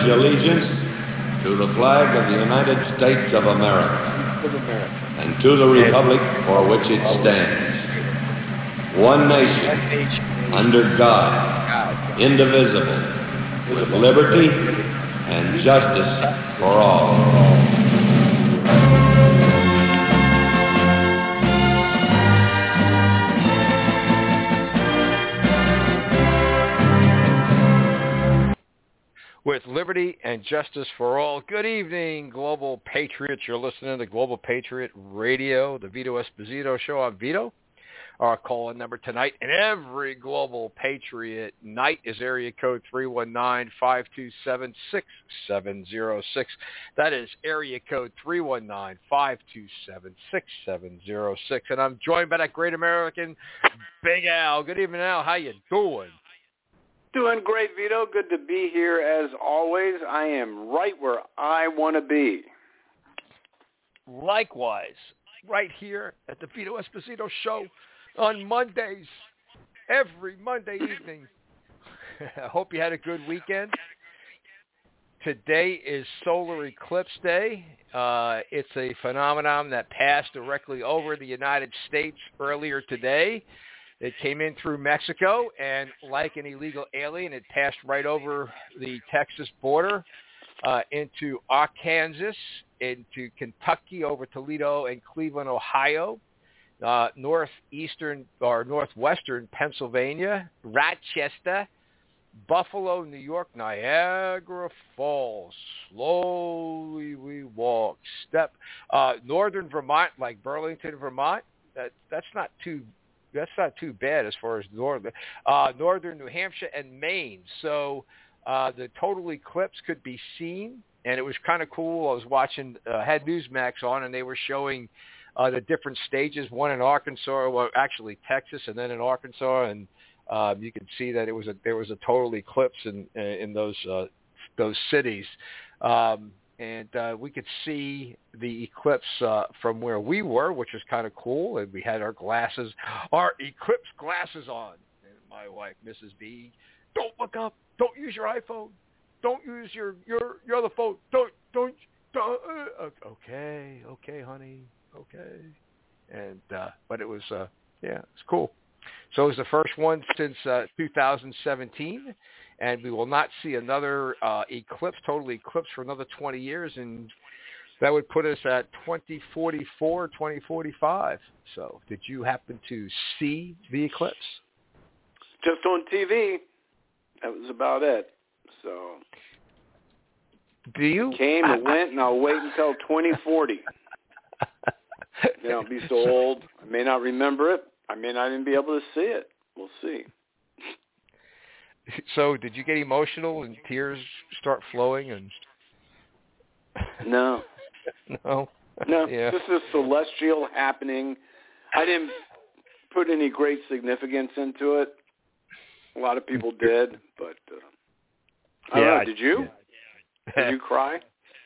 allegiance to the flag of the United States of America and to the republic for which it stands, one nation, under God, indivisible, with liberty and justice for all. With liberty and justice for all. Good evening, Global Patriots. You're listening to Global Patriot Radio, the Vito Esposito Show. I'm Vito. Our call-in number tonight and every Global Patriot night is area code 319-527-6706. That is area code 319-527-6706. And I'm joined by that great American, Big Al. Good evening, Al. How you doing? Doing great, Vito. Good to be here as always. I am right where I want to be. Likewise, right here at the Vito Esposito Show on Mondays, every Monday evening. I hope you had a good weekend. Today is Solar Eclipse Day. It's a phenomenon that passed directly over the United States earlier today. It came in through Mexico, and like an illegal alien, it passed right over the Texas border into Arkansas, into Kentucky, over Toledo and Cleveland, Ohio, northwestern Pennsylvania, Rochester, Buffalo, New York, Niagara Falls. Slowly we walk, northern Vermont, like Burlington, Vermont. That's not too bad as far as northern New Hampshire and Maine. So the total eclipse could be seen, and it was kind of cool. I was watching, had Newsmax on, and they were showing the different stages, one in Arkansas, well, actually Texas, and then in Arkansas, and you could see that there was a total eclipse in those cities. And we could see the eclipse from where we were, which was kind of cool. And we had our eclipse glasses on. And my wife, Mrs. B, don't look up. Don't use your iPhone. Don't use your other phone. Don't. Okay, honey. Okay. And but it was it's cool. So it was the first one since 2017. And we will not see another total eclipse for another 20 years, and that would put us at 2044, 2045. So did you happen to see the eclipse? Just on TV. That was about it. So do you? It came and went, and I'll wait until 2040. Then I'll be so old, I may not remember it. I may not even be able to see it. We'll see. So did you get emotional and tears start flowing? And No. No? Yeah. This is celestial happening. I didn't put any great significance into it. A lot of people did, but I don't know. Did you? Yeah. Did you cry?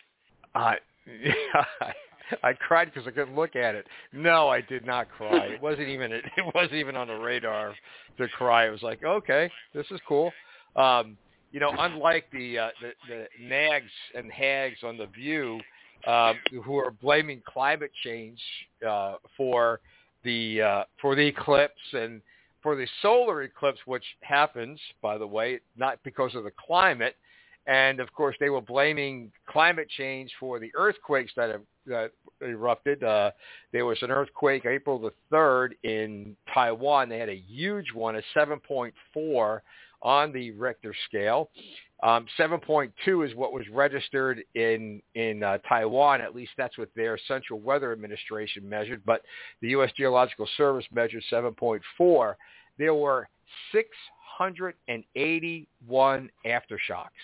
I cried because I couldn't look at it. No, I did not cry. It wasn't even on the radar to cry. It was like, okay, this is cool. Unlike the nags and hags on The View, who are blaming climate change for the eclipse and for the solar eclipse, which happens, by the way, not because of the climate. And, of course, they were blaming climate change for the earthquakes that erupted. There was an earthquake April the 3rd in Taiwan. They had a huge one, a 7.4 on the Richter scale. 7.2 is what was registered in Taiwan. At least that's what their Central Weather Administration measured. But the U.S. Geological Service measured 7.4. There were 681 aftershocks.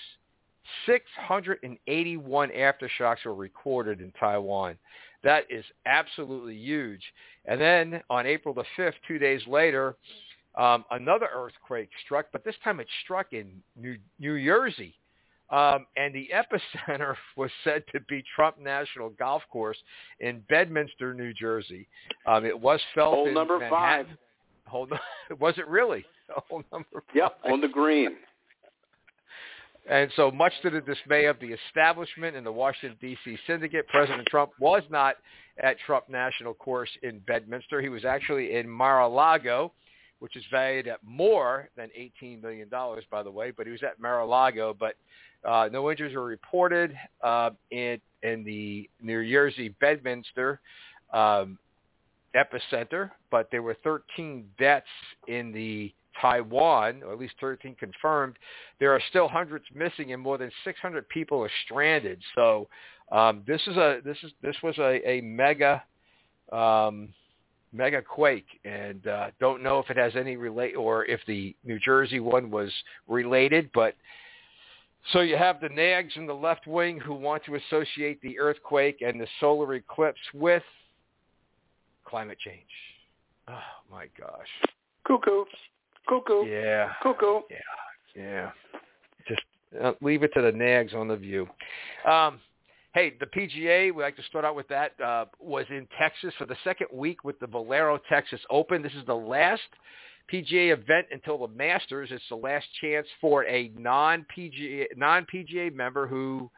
681 aftershocks were recorded in Taiwan. That is absolutely huge. And then on April the 5th, 2 days later, another earthquake struck, but this time it struck in New Jersey. And the epicenter was said to be Trump National Golf Course in Bedminster, New Jersey. It was felt hole in number Manhattan. 5. Was it really? Hole number 5. Yep, on the green. And so much to the dismay of the establishment and the Washington, D.C. syndicate, President Trump was not at Trump National Course in Bedminster. He was actually in Mar-a-Lago, which is valued at more than $18 million, by the way, but he was at Mar-a-Lago. But no injuries were reported in the New Jersey Bedminster epicenter, but there were 13 deaths in the Taiwan, or at least 13 confirmed. There are still hundreds missing, and more than 600 people are stranded. So this was a mega quake, and don't know if it has any relate or if the New Jersey one was related. But so you have the nags in the left wing who want to associate the earthquake and the solar eclipse with climate change. Oh my gosh! Cuckoo. Yeah. Cuckoo. Yeah. Just leave it to the nags on the View. Hey, the PGA, we like to start out with that, was in Texas for the second week with the Valero Texas Open. This is the last PGA event until the Masters. It's the last chance for a non-PGA member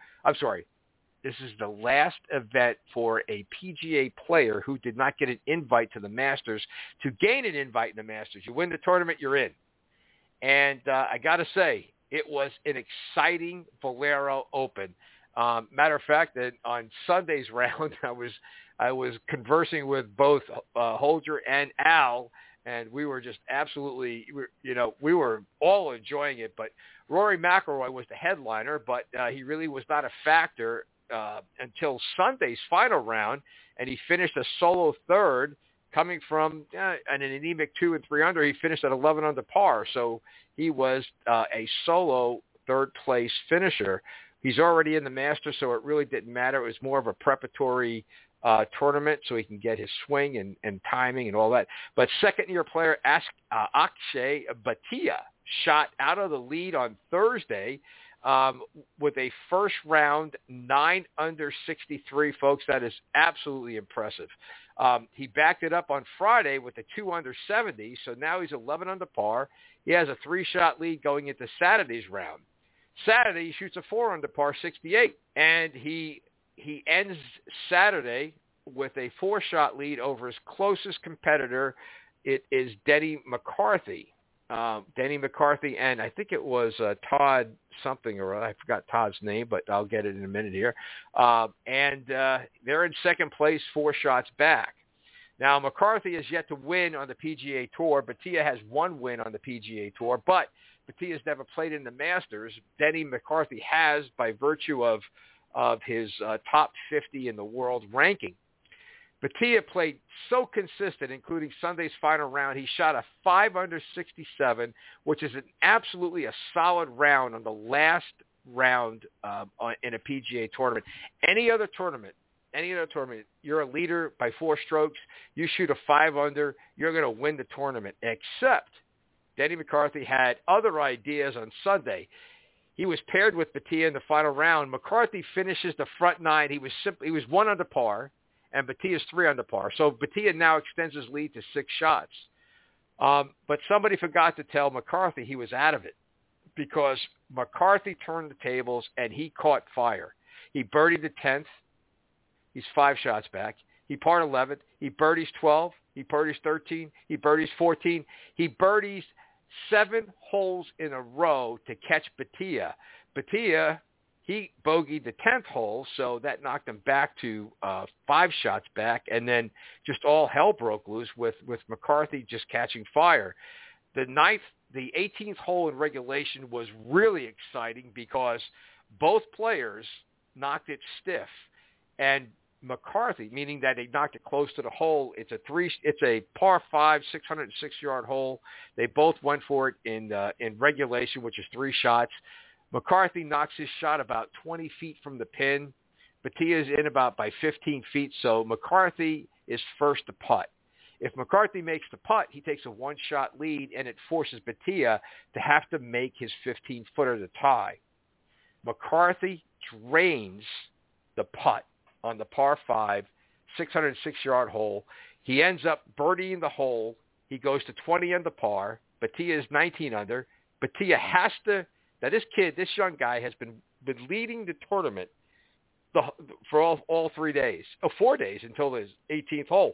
this is the last event for a PGA player who did not get an invite to the Masters to gain an invite in the Masters. You win the tournament, you're in. And I got to say, it was an exciting Valero Open. Matter of fact, that on Sunday's round, I was conversing with both Holger and Al, and we were just absolutely, we were all enjoying it. But Rory McIlroy was the headliner, but he really was not a factor until Sunday's final round, and he finished a solo third, coming from an anemic 2 and 3 under. He finished at 11 under par, so he was a solo third place finisher. He's already in the Masters, so it really didn't matter. It was more of a preparatory tournament so he can get his swing and timing and all that. But second-year player Akshay Bhatia shot out of the lead on Thursday with a first round 9 under 63, folks. That is absolutely impressive. He backed it up on Friday with a 2 under 70, so now he's 11 under par. He has a 3-shot lead going into Saturday's round. Saturday, he shoots a 4 under par 68, and he ends Saturday with a 4-shot lead over his closest competitor. It is Denny McCarthy. Denny McCarthy, and I think it was Todd something, or I forgot Todd's name, but I'll get it in a minute here. And they're in second place, 4 shots back. Now, McCarthy is yet to win on the PGA Tour. Bhatia has 1 win on the PGA Tour, but Bhatia's never played in the Masters. Denny McCarthy has, by virtue of his top 50 in the world ranking. Bhatia played so consistent, including Sunday's final round. He shot a 5 under 67, which is absolutely a solid round on the last round in a PGA tournament. Any other tournament, you're a leader by 4 strokes. You shoot a 5 under, you're going to win the tournament. Except Denny McCarthy had other ideas on Sunday. He was paired with Bhatia in the final round. McCarthy finishes the front 9. He was 1 under par, and Bhatia's 3 under par. So Bhatia now extends his lead to 6 shots. But somebody forgot to tell McCarthy he was out of it, because McCarthy turned the tables and he caught fire. He birdied the 10th. He's 5 shots back. He parred 11th. He birdies 12. He birdies 13. He birdies 14. He birdies 7 holes in a row to catch Bhatia. Bhatia, he bogeyed the 10th hole, so that knocked him back to 5 shots back, and then just all hell broke loose with McCarthy just catching fire. The 18th hole in regulation was really exciting because both players knocked it stiff, and McCarthy, meaning that he knocked it close to the hole. It's a par 5, 606-yard hole. They both went for it in regulation, which is 3 shots. McCarthy knocks his shot about 20 feet from the pin. Bhatia is in about by 15 feet, so McCarthy is first to putt. If McCarthy makes the putt, he takes a 1-shot lead, and it forces Bhatia to have to make his 15-footer to tie. McCarthy drains the putt on the par 5, 606-yard hole. He ends up birdieing the hole. He goes to 20 under par. Bhatia is 19 under. Bhatia has to Now this young guy has been leading the tournament for all 3 days, 4 days until his 18th hole.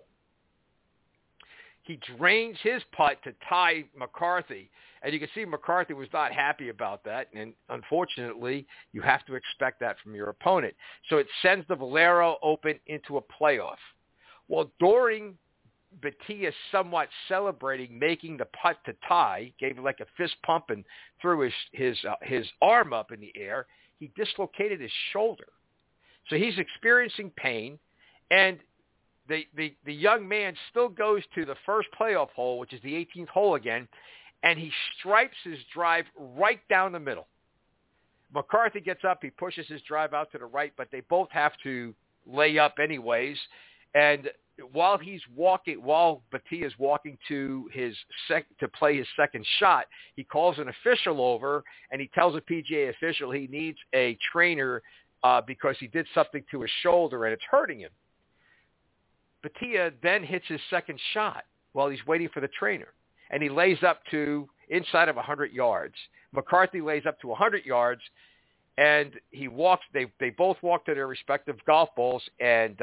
He drains his putt to tie McCarthy, and you can see McCarthy was not happy about that, and unfortunately, you have to expect that from your opponent. So it sends the Valero Open into a playoff. Well, during Bhatia somewhat celebrating making the putt to tie, gave like a fist pump and threw his arm up in the air, he dislocated his shoulder. So he's experiencing pain, and the young man still goes to the first playoff hole, which is the 18th hole again, and he stripes his drive right down the middle. McCarthy gets up, he pushes his drive out to the right, but they both have to lay up anyways. And while Bhatia is walking to to play his second shot, he calls an official over, and he tells a PGA official he needs a trainer because he did something to his shoulder and it's hurting him. Bhatia then hits his second shot while he's waiting for the trainer, and he lays up to inside of 100 yards. McCarthy lays up to 100 yards, and he walks. They both walk to their respective golf balls, and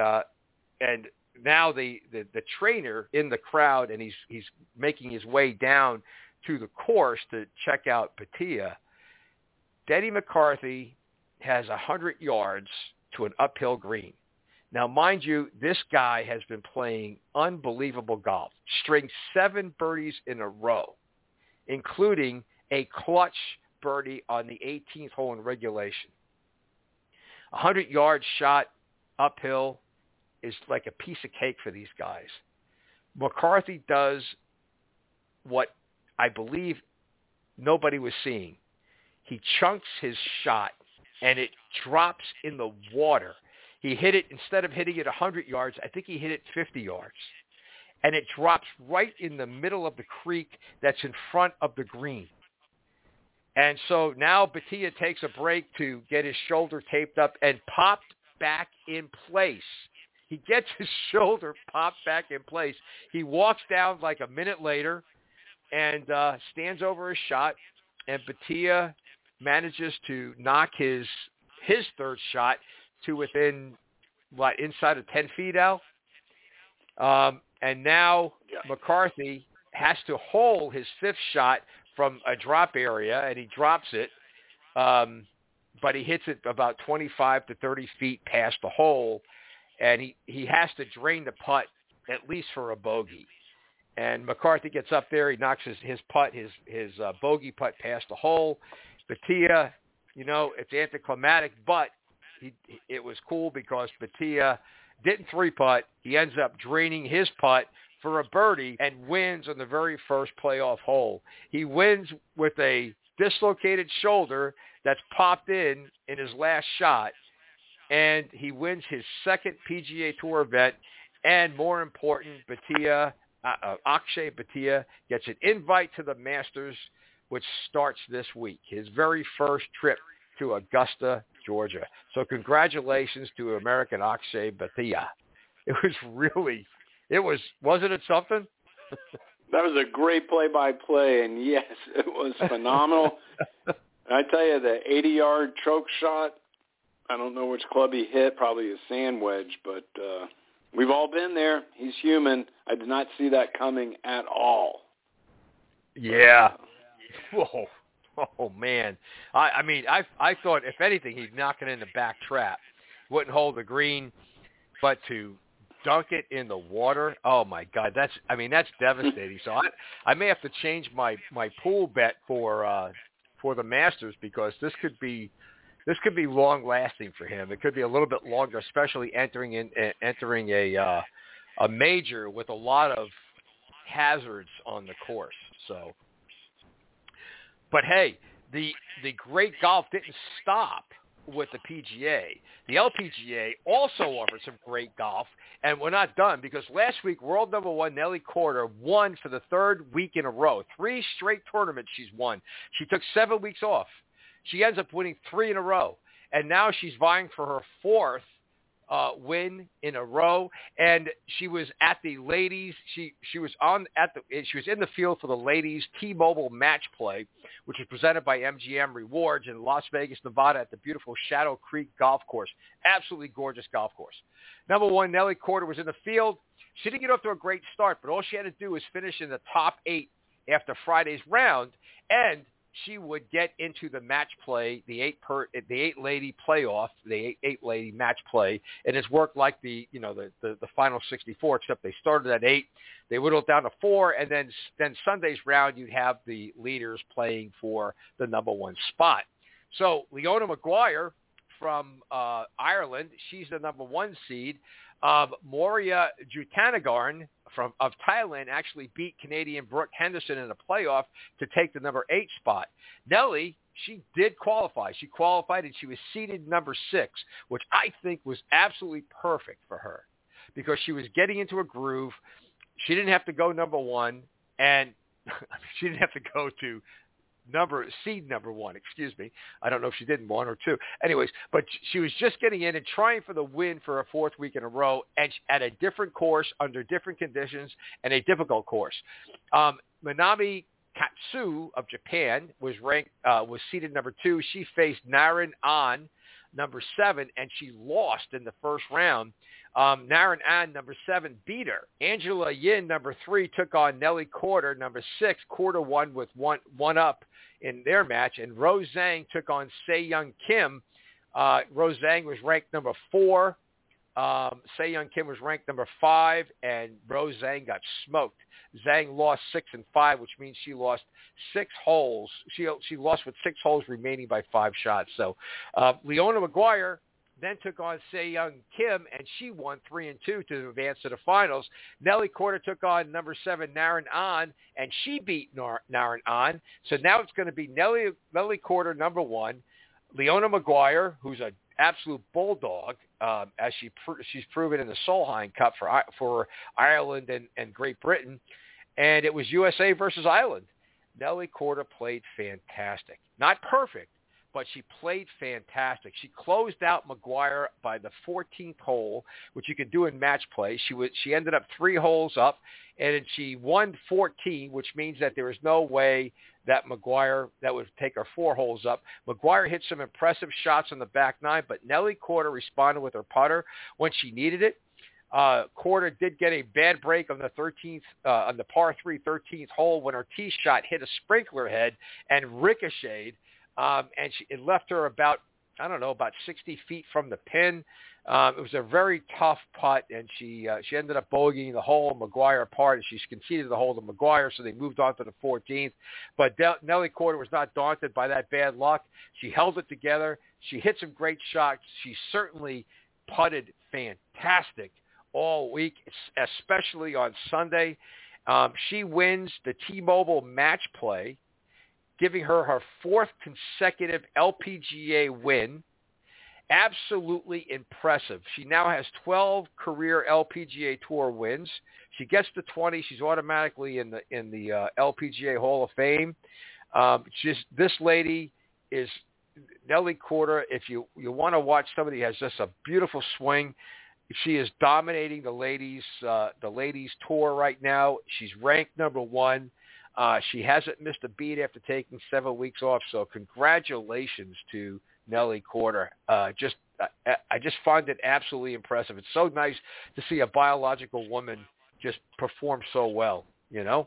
now the trainer in the crowd, and he's making his way down to the course to check out Bhatia. Denny McCarthy has 100 yards to an uphill green. Now, mind you, this guy has been playing unbelievable golf, string 7 birdies in a row, including a clutch birdie on the 18th hole in regulation. 100-yard shot uphill is like a piece of cake for these guys. McCarthy does what I believe nobody was seeing. He chunks his shot, and it drops in the water. He hit it, instead of hitting it 100 yards, I think he hit it 50 yards. And it drops right in the middle of the creek that's in front of the green. And so now Bhatia takes a break to get his shoulder taped up and popped back in place. He gets his shoulder popped back in place. He walks down like a minute later and stands over his shot, and Bhatia manages to knock his third shot to within, inside of 10 feet, Al? And now McCarthy has to hole his fifth shot from a drop area, and he drops it, but he hits it about 25 to 30 feet past the hole, and he has to drain the putt at least for a bogey. And McCarthy gets up there, he knocks his bogey putt past the hole. Bhatia, it's anticlimactic, but it was cool because Bhatia didn't 3-putt. He ends up draining his putt for a birdie and wins on the very first playoff hole. He wins with a dislocated shoulder that's popped in his last shot, and he wins his second PGA Tour event, and more important, Akshay Bhatia gets an invite to the Masters, which starts this week, his very first trip to Augusta, Georgia. So congratulations to American Akshay Bhatia. Wasn't it something? That was a great play-by-play, and yes, it was phenomenal. I tell you, the 80-yard choke shot, I don't know which club he hit, probably a sand wedge, but we've all been there. He's human. I did not see that coming at all. Yeah. Whoa. Oh, man. I thought, if anything, he'd knock it in the back trap. Wouldn't hold the green, but to dunk it in the water, oh, my God, that's devastating. So I may have to change my pool bet for the Masters, because this could be long-lasting for him. It could be a little bit longer, especially entering a major with a lot of hazards on the course. So. But hey, the great golf didn't stop with the PGA. The LPGA also offered some great golf, and we're not done, because last week world number 1 Nelly Korda won for the third week in a row. 3 straight tournaments she's won. She took 7 weeks off. She ends up winning 3 in a row, and now she's vying for her 4th win in a row, and she was at the ladies. She was in the field for the ladies T-Mobile match play, which is presented by MGM Rewards in Las Vegas, Nevada, at the beautiful Shadow Creek Golf Course. Absolutely gorgeous golf course. Number one, Nelly Korda was in the field. She didn't get off to a great start, but all she had to do was finish in the top 8 after Friday's round, and she would get into the match play, the eight lady playoff, the eight lady match play, and it's worked like the final 64, except they started at 8, they whittled down to 4, and then Sunday's round you'd have the leaders playing for the number 1 spot. So Leona Maguire from Ireland, she's the number 1 seed. Moria Jutanagarn of Thailand actually beat Canadian Brooke Henderson in a playoff to take the number 8 spot. Nelly, she did qualify. She qualified and she was seeded number 6, which I think was absolutely perfect for her because she was getting into a groove. She didn't have to go number 1, and she didn't have to go to seed number 1, excuse me. I don't know if she did 1 or 2. Anyways, but she was just getting in and trying for the win for a 4th week in a row, and at a different course, under different conditions, and a difficult course. Manami Katsu of Japan was seeded number 2. She faced Naren An, number 7, and she lost in the first round. Naren An, number 7, beat her. Angela Yin, number 3, took on Nelly Korda, number 6. Korda won with one up in their match, and Rose Zhang took on Se-Young Kim. Rose Zhang was ranked number 4. Se-Young Kim was ranked number 5, and Rose Zhang got smoked. Zhang lost 6 and 5, which means she lost 6 holes. She lost with 6 holes remaining by 5 shots. So Leona Maguire then took on Se-Young Kim, and she won 3 and 2 to advance to the finals. Nelly Korda took on number 7 Naren An, and she beat Naren An. So now it's going to be Nelly Korda number 1, Leona Maguire, who's an absolute bulldog, as she's proven in the Solheim Cup for Ireland and Great Britain, and it was USA versus Ireland. Nelly Korda played fantastic. Not perfect, but she played fantastic. She closed out Maguire by the 14th hole, which you can do in match play. She ended up 3 holes up, and she won 14, which means that there is no way that would take her 4 holes up. Maguire hit some impressive shots on the back 9, but Nelly Korda responded with her putter when she needed it. Korda did get a bad break on the 13th, on the par 3 13th hole when her tee shot hit a sprinkler head and ricocheted. And it left her about 60 feet from the pin. It was a very tough putt, and she ended up bogeying the hole. Maguire parred, and she conceded the hole to Maguire, so they moved on to the 14th. But Nelly Korda was not daunted by that bad luck. She held it together. She hit some great shots. She certainly putted fantastic all week, especially on Sunday. She wins the T-Mobile match play, giving her 4th consecutive LPGA win. Absolutely impressive. She now has 12 career LPGA Tour wins. She gets to 20. She's automatically in the LPGA Hall of Fame. This lady is Nelly Korda. If you want to watch somebody who has just a beautiful swing, she is dominating the ladies tour right now. She's ranked number 1. She hasn't missed a beat after taking 7 weeks off, so congratulations to Nelly Korda. I just find it absolutely impressive. It's so nice to see a biological woman just perform so well, you know?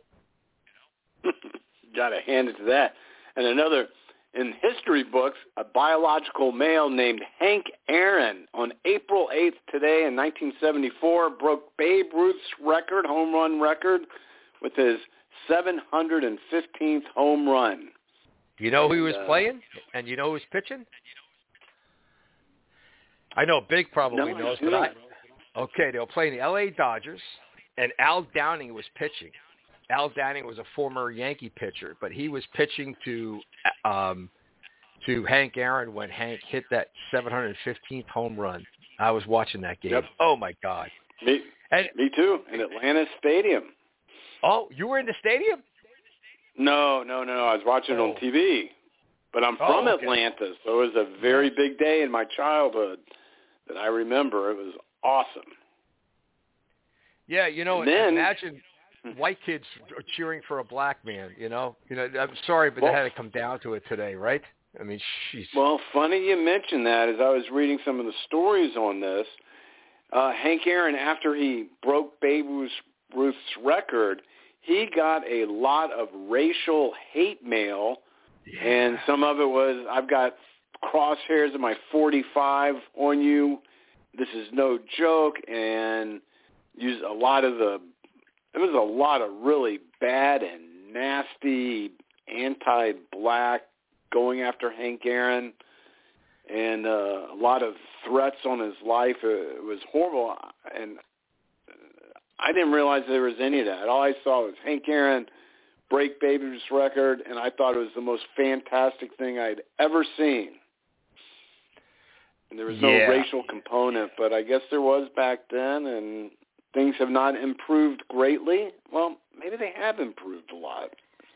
Got to hand it to that. And another, in history books, a biological male named Hank Aaron on April 8th today in 1974 broke Babe Ruth's home run record with his 715th home run. Do you know who he was playing? And you know who was pitching? I know Big probably knows, but okay, they were playing the L.A. Dodgers, and Al Downing was pitching. Al Downing was a former Yankee pitcher, but he was pitching to Hank Aaron when Hank hit that 715th home run. I was watching that game. Yep. Oh, my God. Me too, in Atlanta Stadium. Oh, you were in the stadium? No. I was watching it on TV. But I'm from Atlanta, so it was a very big day in my childhood. that I remember. It was awesome. Yeah, And then, imagine white kids cheering for a black man. I'm sorry, but they had to come down to it today, right? I mean, jeez. Well, funny you mentioned that. As I was reading some of the stories on this, Hank Aaron, after he broke Babe Ruth's record, he got a lot of racial hate mail, and some of it was, "I've got crosshairs of my 45 on you. This is no joke," and used a lot of there was a lot of really bad and nasty anti-black going after Hank Aaron, and a lot of threats on his life. It was horrible, and I didn't realize there was any of that. All I saw was Hank Aaron break Babe Ruth's record, and I thought it was the most fantastic thing I'd ever seen. And there was no racial component, but I guess there was back then, and things have not improved greatly. Well, maybe they have improved a lot.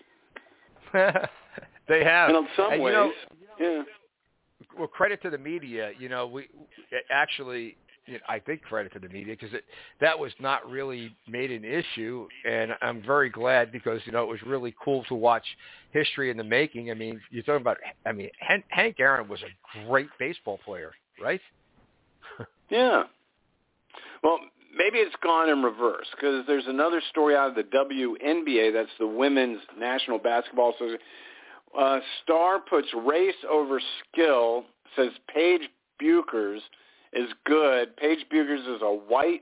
They have. And in some ways, yeah. Well, credit to the media. We actually, I think credit to the media because that was not really made an issue, and I'm very glad because it was really cool to watch history in the making. I mean, you're talking about. I mean, Hank Aaron was a great baseball player, right? Yeah. Well, maybe it's gone in reverse because there's another story out of the WNBA. That's the Women's National Basketball Association. Star puts race over skill, says Paige Bueckers is good. Paige Bueckers is a white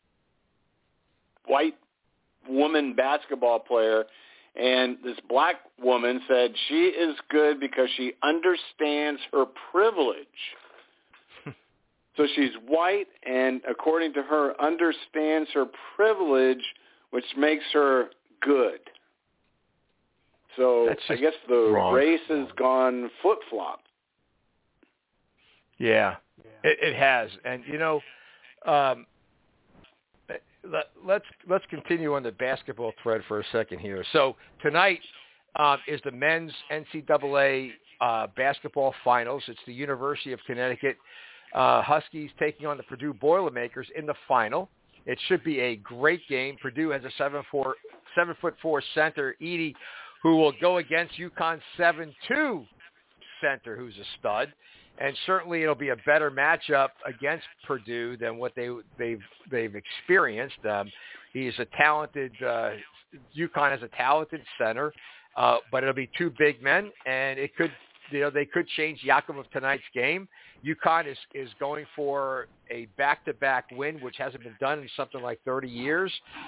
woman basketball player, and this black woman said she is good because she understands her privilege. So she's white, and according to her, understands her privilege, which makes her good. So I guess the race has gone flip-flop. Yeah, it has. And, let's continue on the basketball thread for a second here. So tonight is the men's NCAA basketball finals. It's the University of Connecticut Huskies taking on the Purdue Boilermakers in the final. It should be a great game. Purdue has a 7'4" center, Edey, who will go against UConn's 7'2" center, who's a stud. And certainly it'll be a better matchup against Purdue than what they've experienced. He's a talented UConn has a talented center, but it'll be two big men, and it could they could change the outcome of tonight's game. UConn is going for a back-to-back win, which hasn't been done in something like 30 years.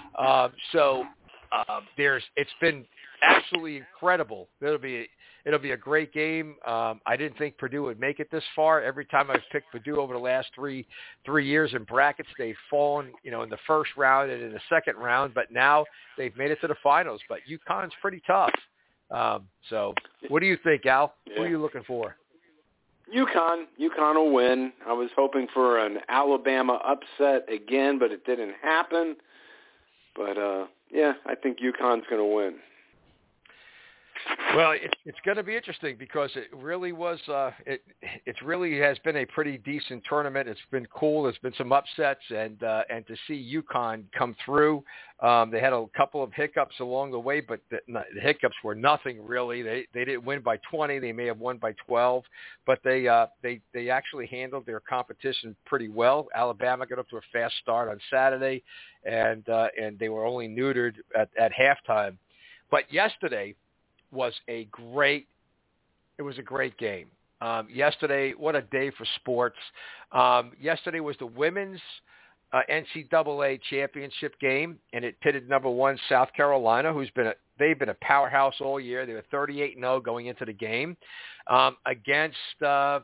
It's been absolutely incredible. It'll be a great game. I didn't think Purdue would make it this far. Every time I've picked Purdue over the last three years in brackets, they've fallen, in the first round and in the second round. But now they've made it to the finals. But UConn's pretty tough. So what do you think, Al? Yeah. Who are you looking for? UConn will win. I was hoping for an Alabama upset again, but it didn't happen. But, I think UConn's going to win. Well, it's going to be interesting because it really was. It really has been a pretty decent tournament. It's been cool. There's been some upsets, and to see UConn come through, they had a couple of hiccups along the way, but the hiccups were nothing really. They didn't win by 20. They may have won by 12, but they actually handled their competition pretty well. Alabama got up to a fast start on Saturday, and they were only neutered at halftime. But yesterday was a great game. Yesterday, what a day for sports. Yesterday was the women's NCAA championship game, and it pitted number 1 South Carolina, they've been a powerhouse all year. They were 38-0 going into the game against the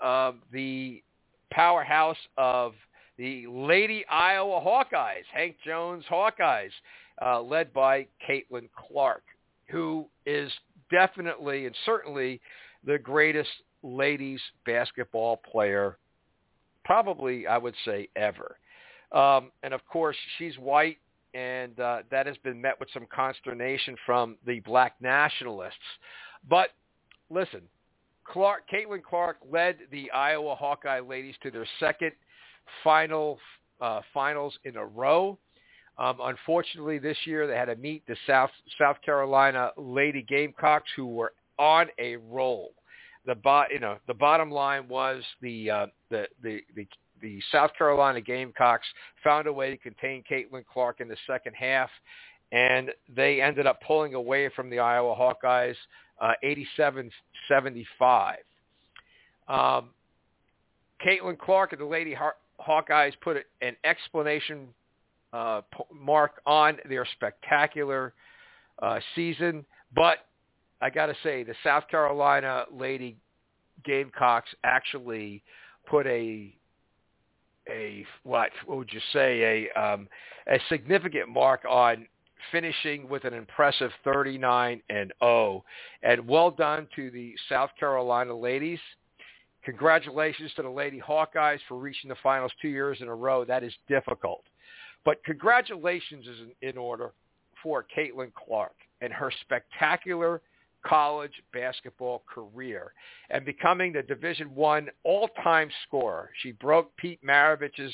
powerhouse of the Lady Iowa Hawkeyes, Hank Jones Hawkeyes, led by Caitlin Clark, who is definitely and certainly the greatest ladies basketball player, probably, I would say, ever. And, of course, she's white, and that has been met with some consternation from the black nationalists. But, listen, Caitlin Clark led the Iowa Hawkeye ladies to their second finals in a row. Unfortunately, this year they had to meet the South Carolina Lady Gamecocks, who were on a roll. The bottom line was the South Carolina Gamecocks found a way to contain Caitlin Clark in the second half, and they ended up pulling away from the Iowa Hawkeyes 87-75. Caitlin Clark and the Lady Hawkeyes put an explanation mark on their spectacular season, but I got to say, the South Carolina Lady Gamecocks actually put a significant mark on finishing with an impressive 39-0. And well done to the South Carolina ladies. Congratulations to the Lady Hawkeyes for reaching the finals 2 years in a row. That is difficult. But congratulations is in order for Caitlin Clark and her spectacular college basketball career and becoming the Division I all-time scorer. She broke Pete Maravich's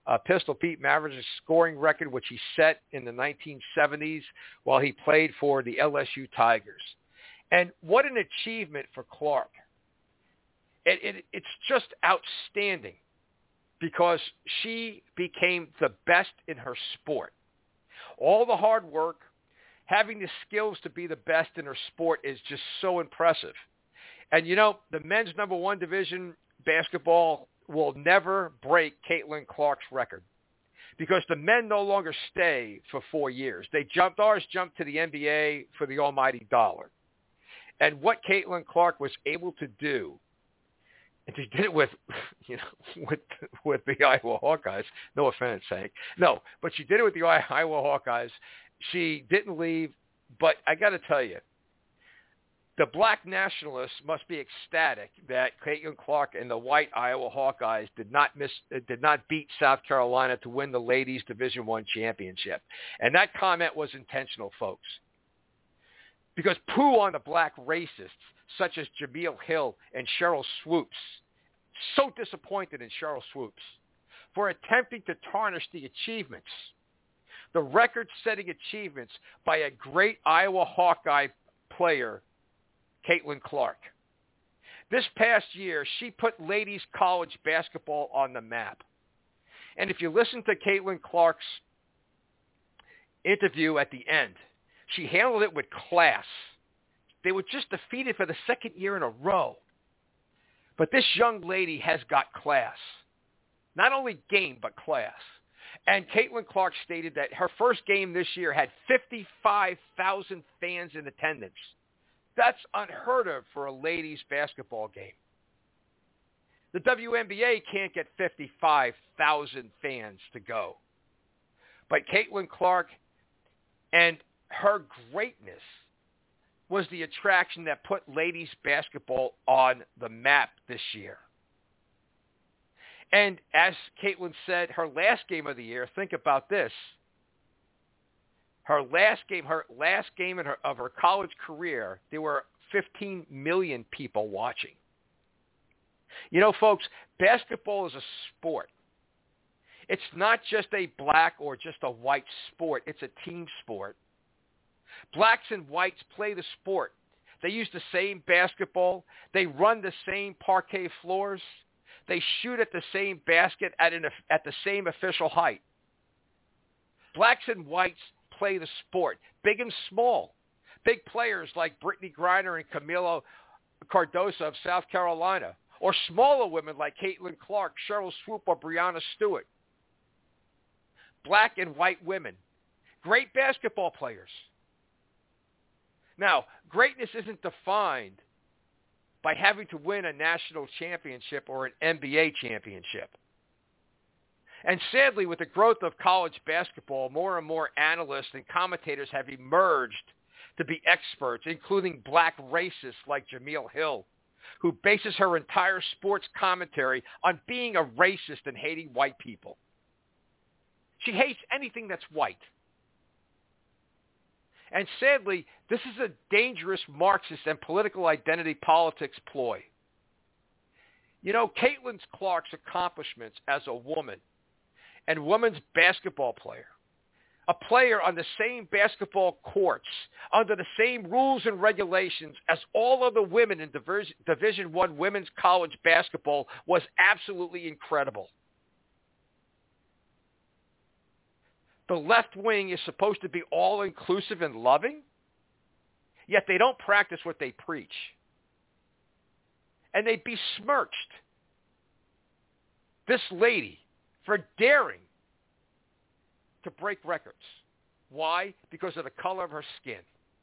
scoring record, which he set in the 1970s while he played for the LSU Tigers. And what an achievement for Clark. It's just outstanding because she became the best in her sport. All the hard work, having the skills to be the best in her sport is just so impressive. And, the men's number one division basketball will never break Caitlin Clark's record because the men no longer stay for 4 years. Ours jumped to the NBA for the almighty dollar. And what Caitlin Clark was able to do, and she did it with the Iowa Hawkeyes, no offense, Hank. No, but she did it with the Iowa Hawkeyes. She didn't leave, but I got to tell you, the black nationalists must be ecstatic that Caitlin Clark and the white Iowa Hawkeyes did not beat South Carolina to win the ladies' Division I championship. And that comment was intentional, folks. Because poo on the black racists such as Jameel Hill and Cheryl Swoops. So disappointed in Cheryl Swoops for attempting to tarnish the achievements, the record-setting achievements by a great Iowa Hawkeye player, Caitlin Clark. This past year, she put ladies college basketball on the map. And if you listen to Caitlin Clark's interview at the end, she handled it with class. They were just defeated for the second year in a row. But this young lady has got class. Not only game, but class. And Caitlin Clark stated that her first game this year had 55,000 fans in attendance. That's unheard of for a ladies basketball game. The WNBA can't get 55,000 fans to go. But Caitlin Clark and her greatness was the attraction that put ladies basketball on the map this year. And as Caitlin said, her last game of the year, think about this. Her last game of her college career, there were 15 million people watching. Folks, basketball is a sport. It's not just a black or just a white sport. It's a team sport. Blacks and whites play the sport. They use the same basketball. They run the same parquet floors. They shoot at the same basket at the same official height. Blacks and whites play the sport, big and small. Big players like Brittany Griner and Camila Cardoso of South Carolina, or smaller women like Caitlin Clark, Cheryl Swoop, or Breanna Stewart. Black and white women, great basketball players. Now, greatness isn't defined by having to win a national championship or an NBA championship. And sadly, with the growth of college basketball, more and more analysts and commentators have emerged to be experts, including black racists like Jameel Hill, who bases her entire sports commentary on being a racist and hating white people. She hates anything that's white. And sadly, this is a dangerous Marxist and political identity politics ploy. You know, Caitlin Clark's accomplishments as a woman and women's basketball player, a player on the same basketball courts, under the same rules and regulations as all other women in Division I women's college basketball, was absolutely incredible. The left wing is supposed to be all-inclusive and loving, yet they don't practice what they preach. And they besmirched this lady for daring to break records. Why? Because of the color of her skin.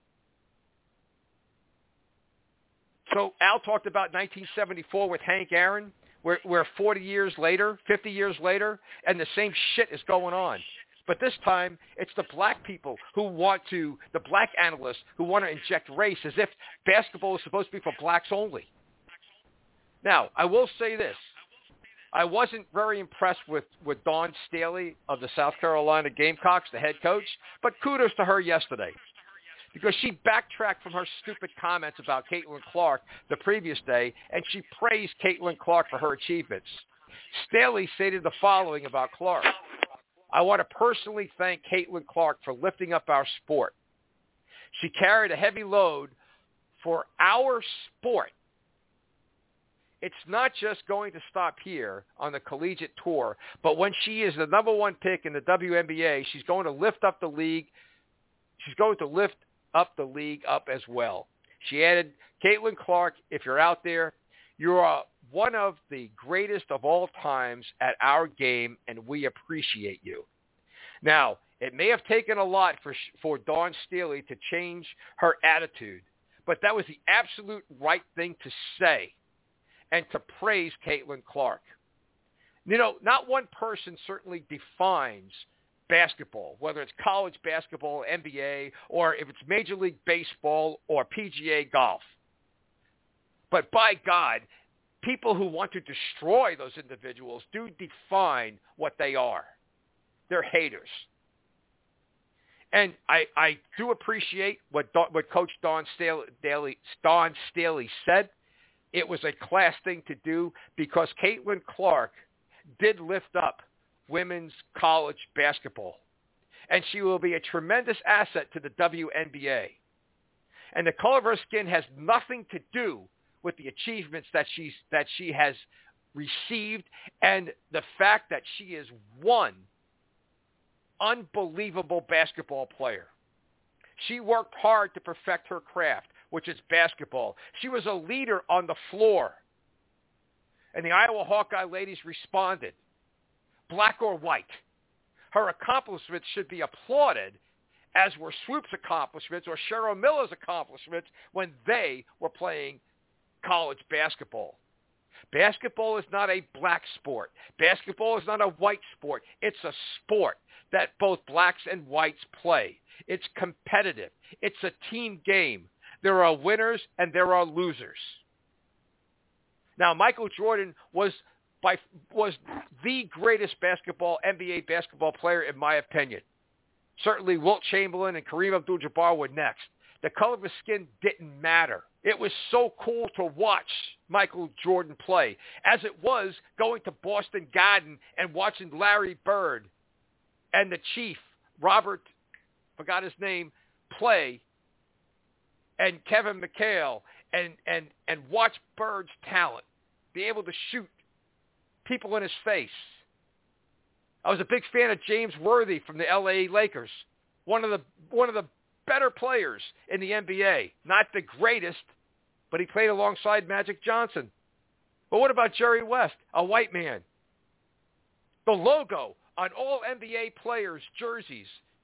So Al talked about 1974 with Hank Aaron, where 40 years later, 50 years later, and the same shit is going on. But this time, it's the black people the black analysts who want to inject race as if basketball is supposed to be for blacks only. Now, I will say this. I wasn't very impressed with Dawn Staley of the South Carolina Gamecocks, the head coach, but kudos to her yesterday, because she backtracked from her stupid comments about Caitlin Clark the previous day, and she praised Caitlin Clark for her achievements. Staley stated the following about Clark. I want to personally thank Caitlin Clark for lifting up our sport. She carried a heavy load for our sport. It's not just going to stop here on the collegiate tour, but when she is the number one pick in the WNBA, she's going to lift up the league. She's going to lift up the league up as well. She added, Caitlin Clark, if you're out there, you are one of the greatest of all times at our game, and we appreciate you. Now, it may have taken a lot for Dawn Staley to change her attitude, but that was the absolute right thing to say, and to praise Caitlin Clark. You know, not one person certainly defines basketball, whether it's college basketball, NBA, or if it's Major League Baseball or PGA golf. But by God, people who want to destroy those individuals do define what they are. They're haters. And I do appreciate what Coach Dawn Staley said. It was a class thing to do because Caitlin Clark did lift up women's college basketball. And she will be a tremendous asset to the WNBA. And the color of her skin has nothing to do with the achievements that she has received and the fact that she is one unbelievable basketball player. She worked hard to perfect her craft, which is basketball. She was a leader on the floor. And the Iowa Hawkeye ladies responded, black or white. Her accomplishments should be applauded, as were Swoop's accomplishments or Cheryl Miller's accomplishments when they were playing college basketball. Basketball is not a black sport. Basketball is not a white sport. It's a sport that both blacks and whites play. It's competitive. It's a team game. There are winners and there are losers. Now, Michael Jordan was the greatest NBA basketball player, in my opinion. Certainly Wilt Chamberlain and Kareem Abdul-Jabbar were next. The color of his skin didn't matter. It was so cool to watch Michael Jordan play, as it was going to Boston Garden and watching Larry Bird and the Chief, Robert, forgot his name, play, and Kevin McHale, and watch Bird's talent, be able to shoot people in his face. I was a big fan of James Worthy from the LA Lakers, one of the better players in the NBA. Not the greatest, but he played alongside Magic Johnson. But what about Jerry West, a white man? The logo on all NBA players' jerseys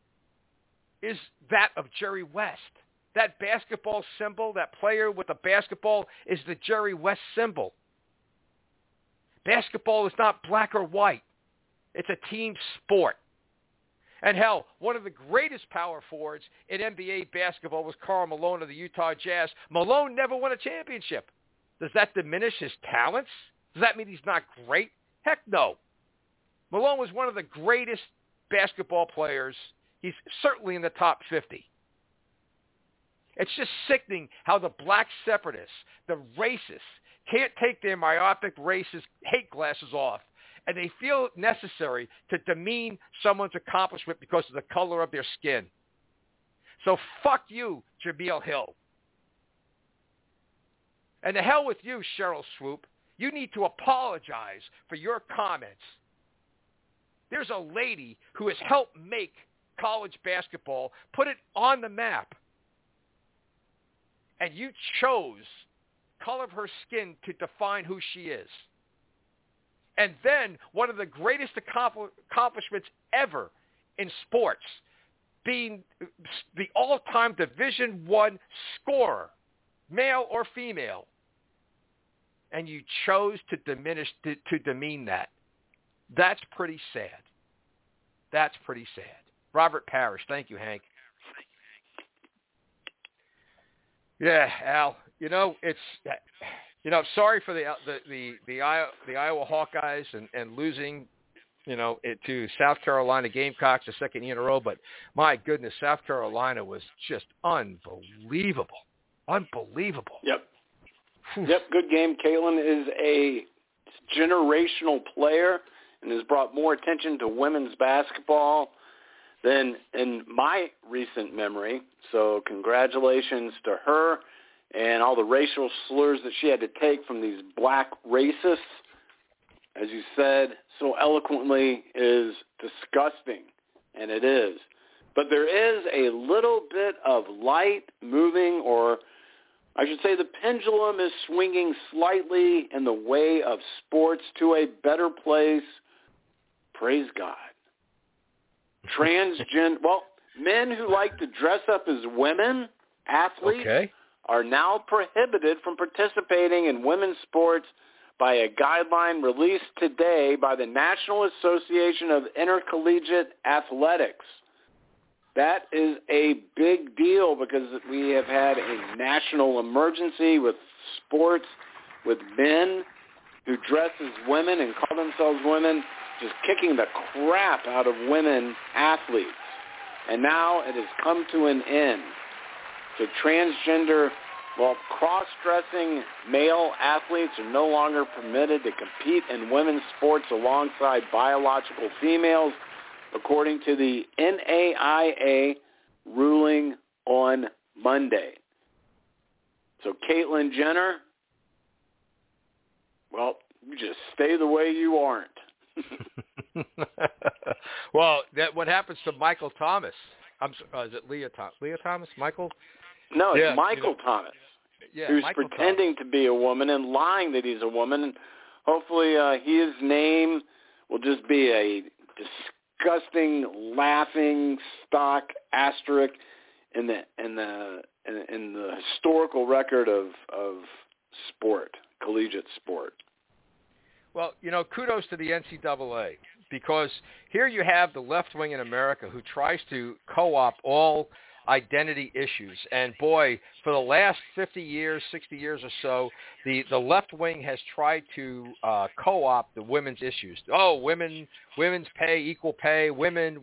is that of Jerry West. That basketball symbol, that player with the basketball, is the Jerry West symbol. Basketball is not black or white. It's a team sport. And hell, one of the greatest power forwards in NBA basketball was Karl Malone of the Utah Jazz. Malone never won a championship. Does that diminish his talents? Does that mean he's not great? Heck no. Malone was one of the greatest basketball players. He's certainly in the top 50. It's just sickening how the black separatists, the racists, can't take their myopic racist hate glasses off, and they feel it necessary to demean someone's accomplishment because of the color of their skin. So fuck you, Jameel Hill. And the hell with you, Cheryl Swoop. You need to apologize for your comments. There's a lady who has helped make college basketball, put it on the map. And you chose color of her skin to define who she is. And then one of the greatest accomplishments ever in sports, being the all-time Division I scorer, male or female. And you chose to demean that. That's pretty sad. That's pretty sad. Robert Parrish. Thank you, Hank. Yeah, Al. Sorry for the Iowa Hawkeyes and losing, it to South Carolina Gamecocks the second year in a row. But my goodness, South Carolina was just unbelievable. Unbelievable. Yep. Yep, good game. Caitlin is a generational player and has brought more attention to women's basketball than in my recent memory. So congratulations to her and all the racial slurs that she had to take from these black racists, as you said so eloquently, is disgusting, and it is. But there is a little bit of light moving, or I should say the pendulum is swinging slightly in the way of sports to a better place. Praise God. Men who like to dress up as women, athletes, are now prohibited from participating in women's sports by a guideline released today by the National Association of Intercollegiate Athletics. That is a big deal because we have had a national emergency with sports, with men who dress as women and call themselves women, just kicking the crap out of women athletes. And now it has come to an end. So cross-dressing male athletes are no longer permitted to compete in women's sports alongside biological females, according to the NAIA ruling on Monday. So Caitlyn Jenner, well, you just stay the way you aren't. Well, what happens to Michael Thomas? Is it Leah Thomas? Leah Thomas? Michael? No, it's Michael Thomas, who's Michael pretending to be a woman and lying that he's a woman. And hopefully his name will just be a disgusting, laughing stock asterisk in the historical record of sport, collegiate sport. Well, kudos to the NCAA, because here you have the left wing in America who tries to co-opt all identity issues. And boy, for the last 50 years, 60 years or so, the left wing has tried to co-opt the women's issues. Oh, women's pay, equal pay, women.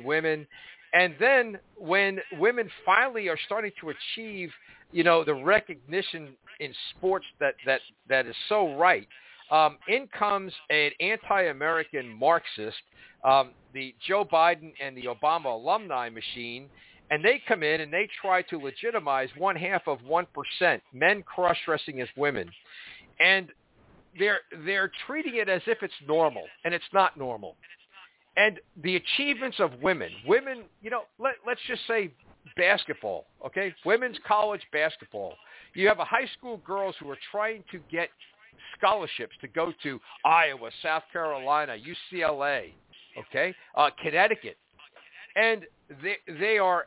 And then when women finally are starting to achieve, the recognition in sports that is so right, in comes an anti-American Marxist, the Joe Biden and the Obama alumni machine, and they come in and they try to legitimize 0.5%, men cross-dressing as women. And they're treating it as if it's normal, and it's not normal. And the achievements of women, let's just say basketball, okay? Women's college basketball. You have high school girls who are trying to get scholarships to go to Iowa, South Carolina, UCLA, okay, Connecticut, and they are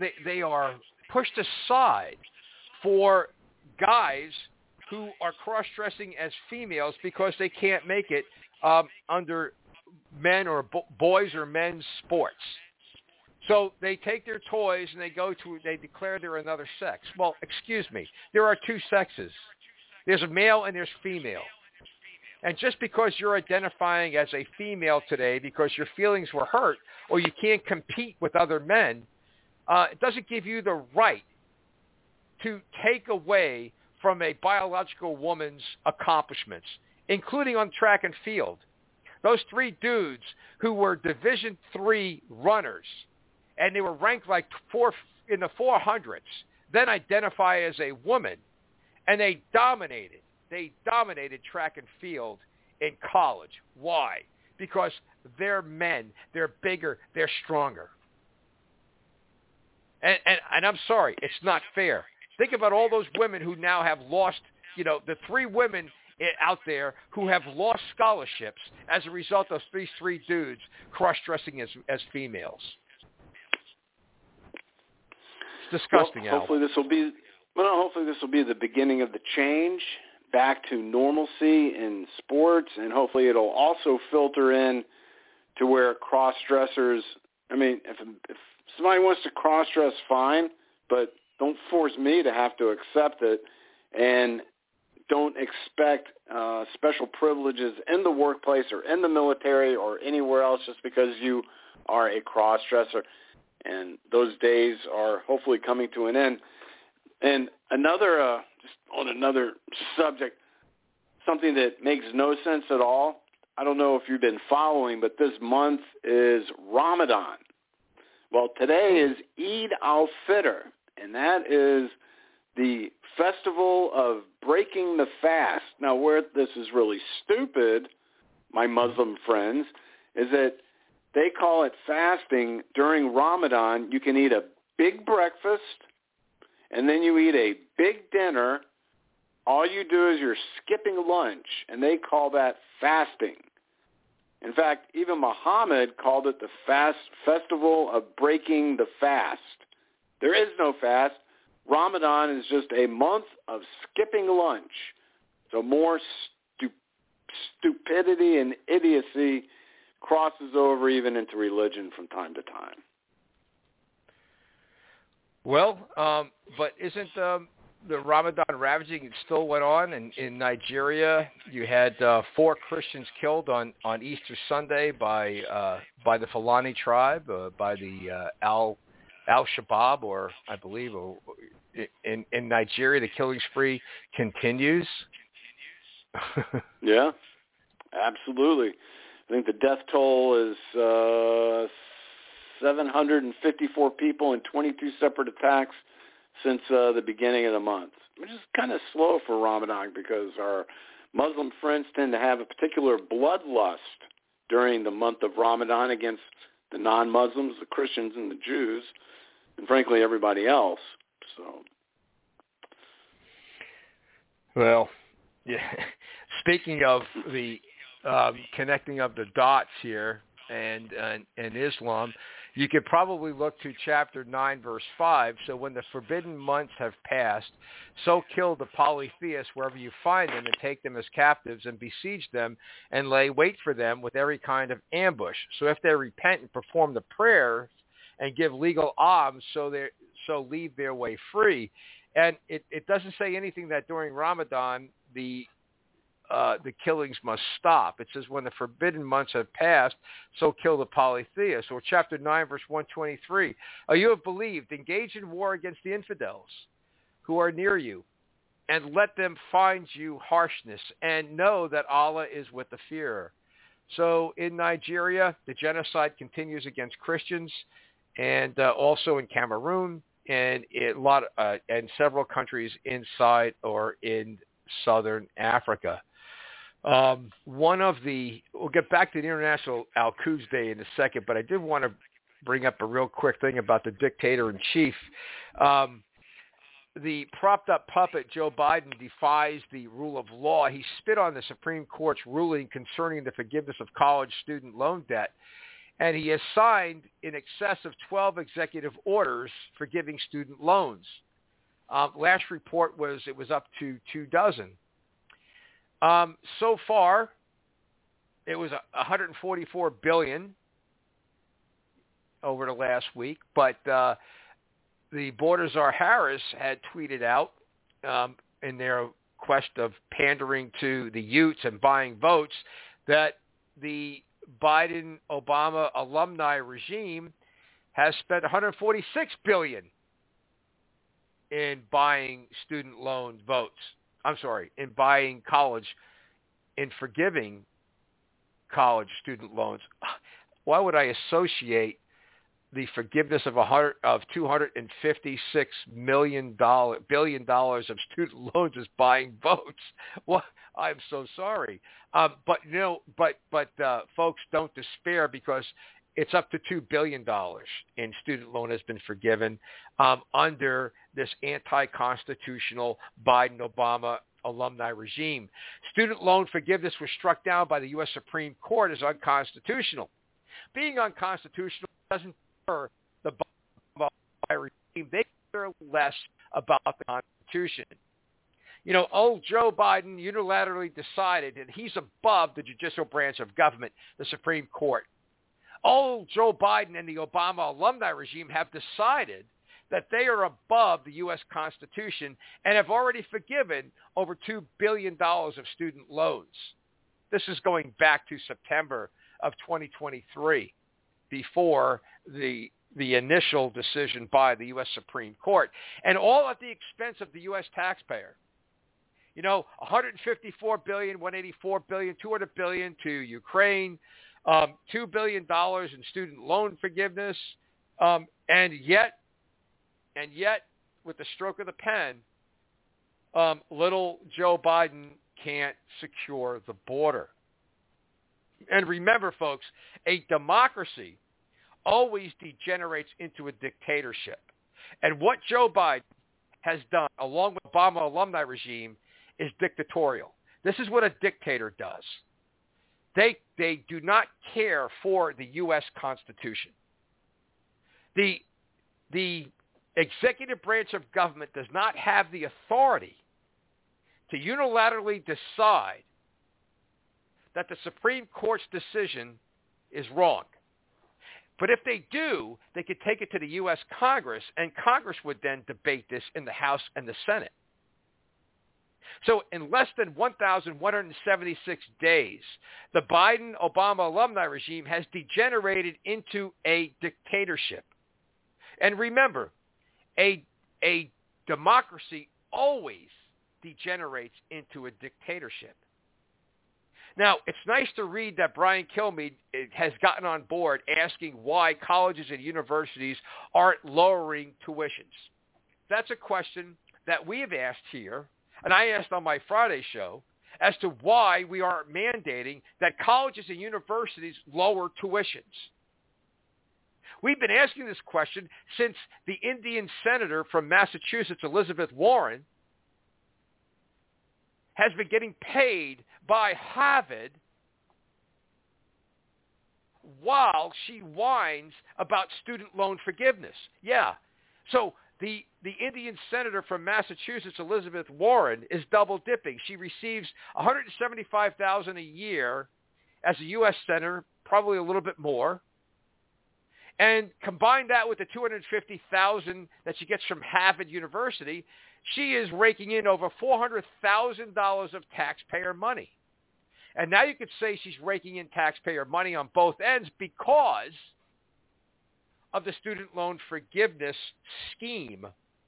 pushed aside for guys who are cross-dressing as females because they can't make it under men or boys or men's sports. So they take their toys and they declare they're another sex. Well, excuse me, there are two sexes. There's a male and there's female. And just because you're identifying as a female today because your feelings were hurt or you can't compete with other men, it doesn't give you the right to take away from a biological woman's accomplishments, including on track and field. Those three dudes who were Division III runners, and they were ranked like in the 400s, then identify as a woman, and they dominated. They dominated track and field in college. Why? Because they're men. They're bigger. They're stronger. And I'm sorry, it's not fair. Think about all those women who now have lost, the three women out there who have lost scholarships as a result of these three dudes cross-dressing as females. It's disgusting, well, hopefully this will be the beginning of the change back to normalcy in sports, and hopefully it'll also filter in to where cross-dressers, if somebody wants to cross-dress, fine, but don't force me to have to accept it, and don't expect special privileges in the workplace or in the military or anywhere else just because you are a cross-dresser. And those days are hopefully coming to an end. And just on another subject, something that makes no sense at all. I don't know if you've been following, but this month is Ramadan. Well, today is Eid al-Fitr, and that is the festival of breaking the fast. Now, where this is really stupid, my Muslim friends, is that they call it fasting during Ramadan. You can eat a big breakfast, and then you eat a big dinner. All you do is you're skipping lunch, and they call that fasting. In fact, even Muhammad called it the festival of breaking the fast. There is no fast. Ramadan is just a month of skipping lunch. So more stupidity and idiocy crosses over even into religion from time to time. Well, but isn't the Ramadan ravaging, it still went on in Nigeria? You had 4 Christians killed on Easter Sunday by the Fulani tribe, by the Al-Shabaab, or I believe in Nigeria. The killing spree continues. Yeah, absolutely. I think the death toll is 754 people in 22 separate attacks since the beginning of the month, which is kind of slow for Ramadan because our Muslim friends tend to have a particular bloodlust during the month of Ramadan against the non-Muslims, the Christians and the Jews, and frankly everybody else. So, well, yeah. Speaking of the connecting of the dots here and Islam, you could probably look to chapter 9, verse 5. So when the forbidden months have passed, so kill the polytheists wherever you find them and take them as captives and besiege them and lay wait for them with every kind of ambush. So if they repent and perform the prayers and give legal alms, so leave their way free. And it doesn't say anything that during Ramadan the killings must stop. It says when the forbidden months have passed, so kill the polytheists. Or chapter 9, verse 123. You have believed, engage in war against the infidels who are near you, and let them find you harshness, and know that Allah is with the fearer. So in Nigeria, the genocide continues against Christians, and also in Cameroon, and and several countries inside or in southern Africa. We'll get back to the International Al-Quds Day in a second, but I did want to bring up a real quick thing about the dictator-in-chief. The propped-up puppet Joe Biden defies the rule of law. He spit on the Supreme Court's ruling concerning the forgiveness of college student loan debt, and he has signed in excess of 12 executive orders forgiving student loans. Last report was it was up to 24. So far, it was $144 billion over the last week, but the Border Czar Harris had tweeted out in their quest of pandering to the Utes and buying votes that the Biden-Obama alumni regime has spent $146 billion in buying student loan votes. I'm sorry, in buying college, in forgiving college student loans. Why would I associate the forgiveness of $256 billion of student loans as buying votes? Well, I'm so sorry, but folks, don't despair, because it's up to $2 billion in student loan has been forgiven under this anti-constitutional Biden-Obama alumni regime. Student loan forgiveness was struck down by the U.S. Supreme Court as unconstitutional. Being unconstitutional doesn't deter the Biden regime. They care less about the Constitution. You know, old Joe Biden unilaterally decided that he's above the judicial branch of government, the Supreme Court. Old Joe Biden and the Obama alumni regime have decided that they are above the U.S. Constitution and have already forgiven over $2 billion of student loans. This is going back to September of 2023, before the initial decision by the U.S. Supreme Court, and all at the expense of the U.S. taxpayer. You know, $154 billion, $184 billion, $200 billion to Ukraine, $2 billion in student loan forgiveness, and yet, with the stroke of the pen, little Joe Biden can't secure the border. And remember, folks, a democracy always degenerates into a dictatorship. And what Joe Biden has done, along with the Obama alumni regime, is dictatorial. This is what a dictator does. They do not care for the U.S. Constitution. The executive branch of government does not have the authority to unilaterally decide that the Supreme Court's decision is wrong. But if they do, they could take it to the U.S. Congress, and Congress would then debate this in the House and the Senate. So in less than 1,176 days, the Biden-Obama alumni regime has degenerated into a dictatorship. And remember, a democracy always degenerates into a dictatorship. Now, it's nice to read that Brian Kilmeade has gotten on board asking why colleges and universities aren't lowering tuitions. That's a question that we have asked here, and I asked on my Friday show, as to why we aren't mandating that colleges and universities lower tuitions. We've been asking this question since the Indian senator from Massachusetts, Elizabeth Warren, has been getting paid by Harvard while she whines about student loan forgiveness. Yeah. So the Indian senator from Massachusetts, Elizabeth Warren, is double dipping. She receives $175,000 a year as a U.S. senator, probably a little bit more. And combine that with the $250,000 that she gets from Harvard University, she is raking in over $400,000 of taxpayer money. And now you could say she's raking in taxpayer money on both ends because of the student loan forgiveness scheme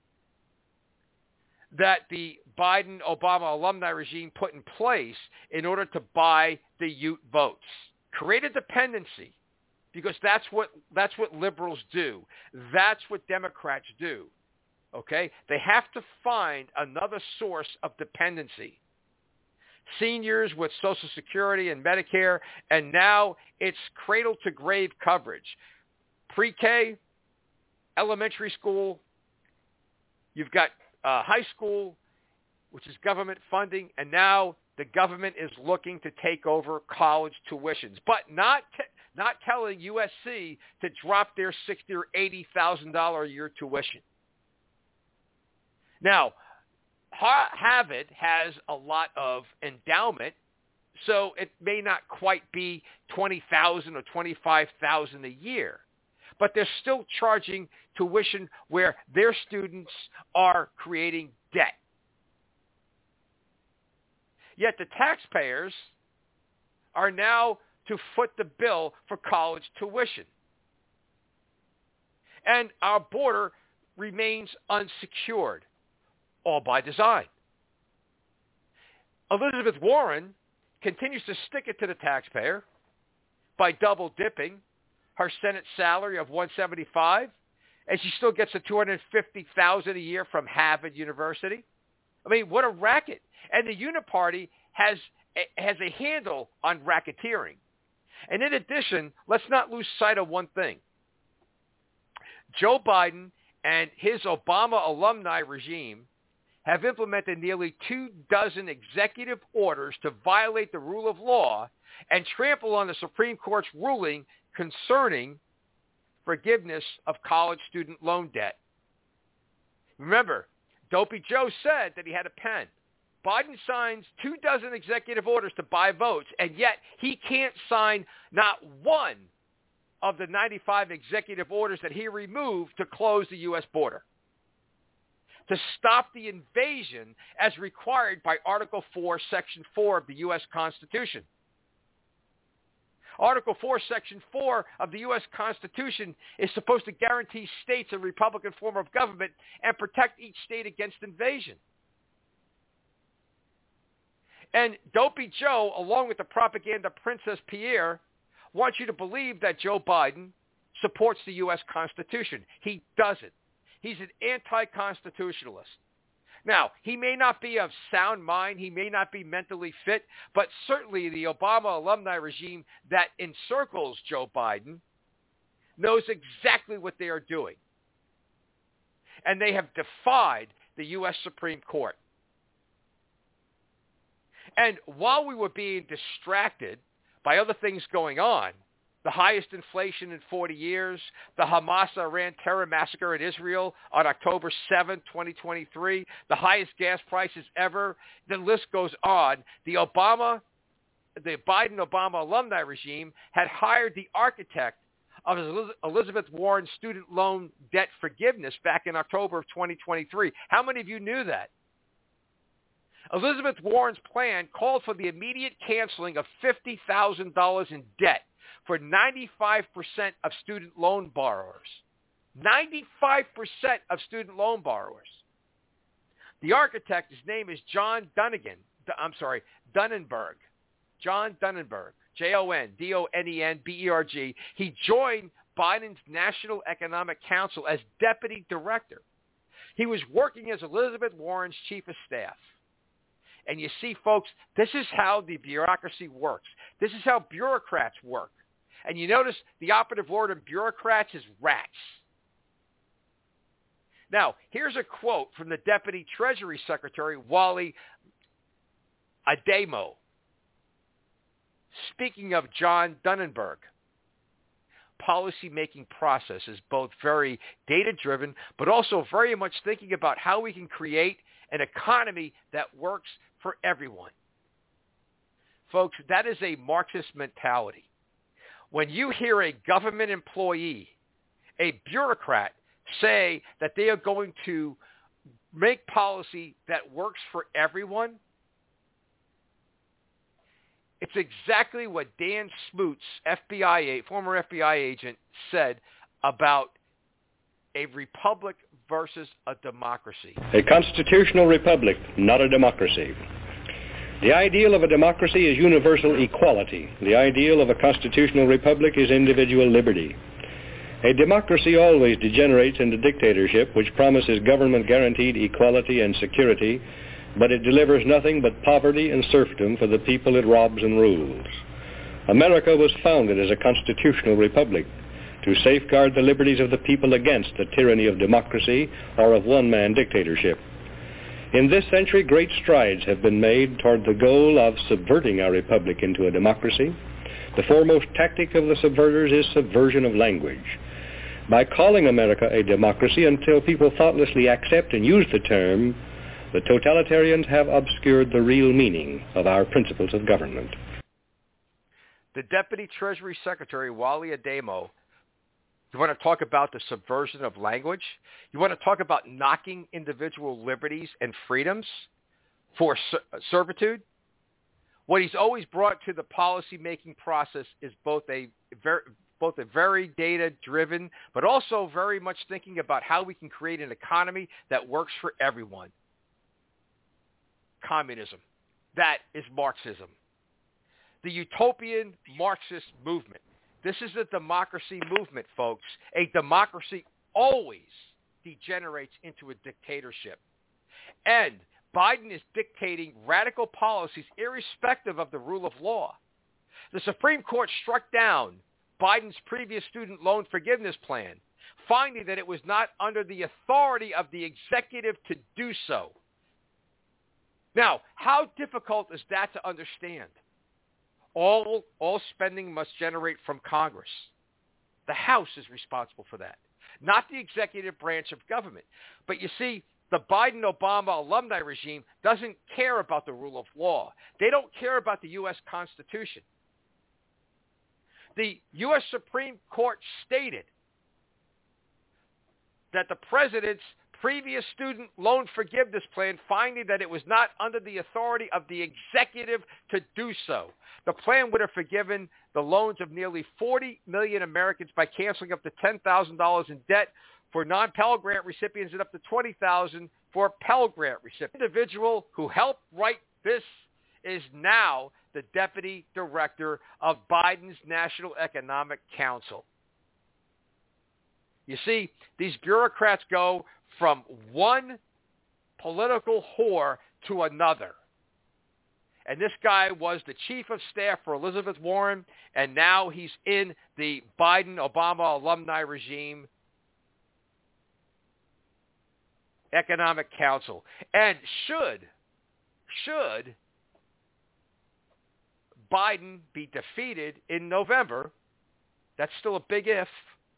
that the Biden-Obama alumni regime put in place in order to buy the Ute votes. Create a dependency, because that's what liberals do. That's what Democrats do. Okay? They have to find another source of dependency. Seniors with Social Security and Medicare, and now it's cradle-to-grave coverage. Pre-K, elementary school, you've got high school, which is government funding, and now the government is looking to take over college tuitions, but not telling USC to drop their $60,000 or $80,000 a year tuition. Now, Harvard has a lot of endowment, so it may not quite be $20,000 or $25,000 a year, but they're still charging tuition where their students are creating debt. Yet the taxpayers are now to foot the bill for college tuition. And our border remains unsecured. all by design. Elizabeth Warren continues to stick it to the taxpayer by double dipping her Senate salary of $175, and she still gets the $250,000 a year from Harvard University. I mean, what a racket! And the Uniparty has a handle on racketeering. And in addition, let's not lose sight of one thing. Joe Biden and his Obama alumni regime have implemented nearly 24 executive orders to violate the rule of law and trample on the Supreme Court's ruling concerning forgiveness of college student loan debt. Remember, Dopey Joe said that he had a pen. Biden signs 24 executive orders to buy votes, and yet he can't sign not one of the 95 executive orders that he removed to close the U.S. border, to stop the invasion as required by Article 4, Section 4 of the U.S. Constitution. Article 4, Section 4 of the U.S. Constitution is supposed to guarantee states a Republican form of government and protect each state against invasion. And Dopey Joe, along with the propaganda Princess Pierre, wants you to believe that Joe Biden supports the U.S. Constitution. He doesn't. He's an anti-constitutionalist. Now, he may not be of sound mind. He may not be mentally fit, but certainly the Obama alumni regime that encircles Joe Biden knows exactly what they are doing. And they have defied the U.S. Supreme Court. And while we were being distracted by other things going on, the highest inflation in 40 years, the Hamas-Iran terror massacre in Israel on October 7, 2023, the highest gas prices ever, the list goes on. The Biden-Obama alumni regime had hired the architect of Elizabeth Warren's student loan debt forgiveness back in October of 2023. How many of you knew that? Elizabeth Warren's plan called for the immediate canceling of $50,000 in debt for 95% of student loan borrowers. 95% of student loan borrowers. The architect, his name is John Dunnenberg. John Dunnenberg. John-Donenberg. He joined Biden's National Economic Council as deputy director. He was working as Elizabeth Warren's chief of staff. And you see, folks, this is how the bureaucracy works. This is how bureaucrats work. And you notice the operative word in bureaucrats is rats. Now, here's a quote from the Deputy Treasury Secretary, Wally Ademo, speaking of John Dunnenberg. Policy-making process is both very data-driven, but also very much thinking about how we can create an economy that works for everyone. Folks, that is a Marxist mentality. When you hear a government employee, a bureaucrat, say that they are going to make policy that works for everyone, it's exactly what Dan Smoot's former FBI agent, said about a republic versus a democracy. A constitutional republic, not a democracy. The ideal of a democracy is universal equality. The ideal of a constitutional republic is individual liberty. A democracy always degenerates into dictatorship, which promises government-guaranteed equality and security, but it delivers nothing but poverty and serfdom for the people it robs and rules. America was founded as a constitutional republic to safeguard the liberties of the people against the tyranny of democracy or of one-man dictatorship. In this century, great strides have been made toward the goal of subverting our republic into a democracy. The foremost tactic of the subverters is subversion of language. By calling America a democracy until people thoughtlessly accept and use the term, the totalitarians have obscured the real meaning of our principles of government. The Deputy Treasury Secretary, Wally Ademo, you want to talk about the subversion of language? You want to talk about knocking individual liberties and freedoms for servitude? What he's always brought to the policy-making process is both a very data-driven, but also very much thinking about how we can create an economy that works for everyone. communism. That is Marxism. The utopian Marxist movement. This is a democracy movement, folks. A democracy always degenerates into a dictatorship. And Biden is dictating radical policies irrespective of the rule of law. The Supreme Court struck down Biden's previous student loan forgiveness plan, finding that it was not under the authority of the executive to do so. Now, how difficult is that to understand? All spending must generate from Congress. The House is responsible for that, not the executive branch of government. But you see, the Biden-Obama alumni regime doesn't care about the rule of law. They don't care about the U.S. Constitution. The U.S. Supreme Court stated that the president's previous student loan forgiveness plan, finding that it was not under the authority of the executive to do so. The plan would have forgiven the loans of nearly 40 million Americans by canceling up to $10,000 in debt for non-Pell Grant recipients and up to $20,000 for Pell Grant recipients. The individual who helped write this is now the deputy director of Biden's National Economic Council. You see, these bureaucrats go from one political whore to another. And this guy was the chief of staff for Elizabeth Warren, and now he's in the Biden-Obama alumni regime Economic Council. And should Biden be defeated in November, that's still a big if,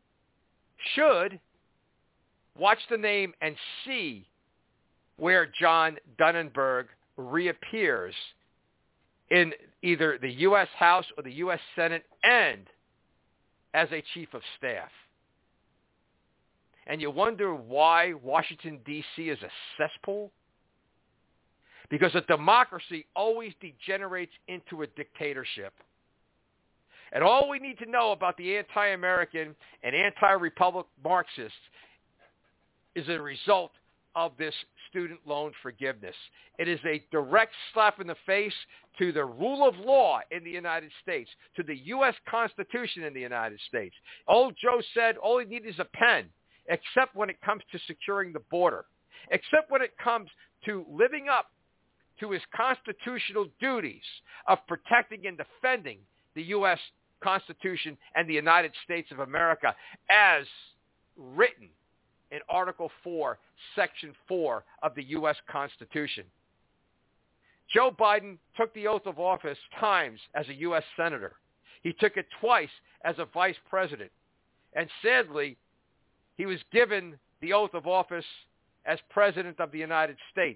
watch the name and see where John Dunnenberg reappears in either the U.S. House or the U.S. Senate and as a chief of staff. And you wonder why Washington, D.C. is a cesspool? Because a democracy always degenerates into a dictatorship. And all we need to know about the anti-American and anti-Republic Marxists is a result of this student loan forgiveness. It is a direct slap in the face to the rule of law in the United States, to the U.S. Constitution in the United States. Old Joe said all he needs is a pen, except when it comes to securing the border, except when it comes to living up to his constitutional duties of protecting and defending the U.S. Constitution and the United States of America as written in Article 4, Section 4 of the U.S. Constitution. Joe Biden took the oath of office times as a U.S. Senator. He took it twice as a vice president. And sadly, he was given the oath of office as President of the United States.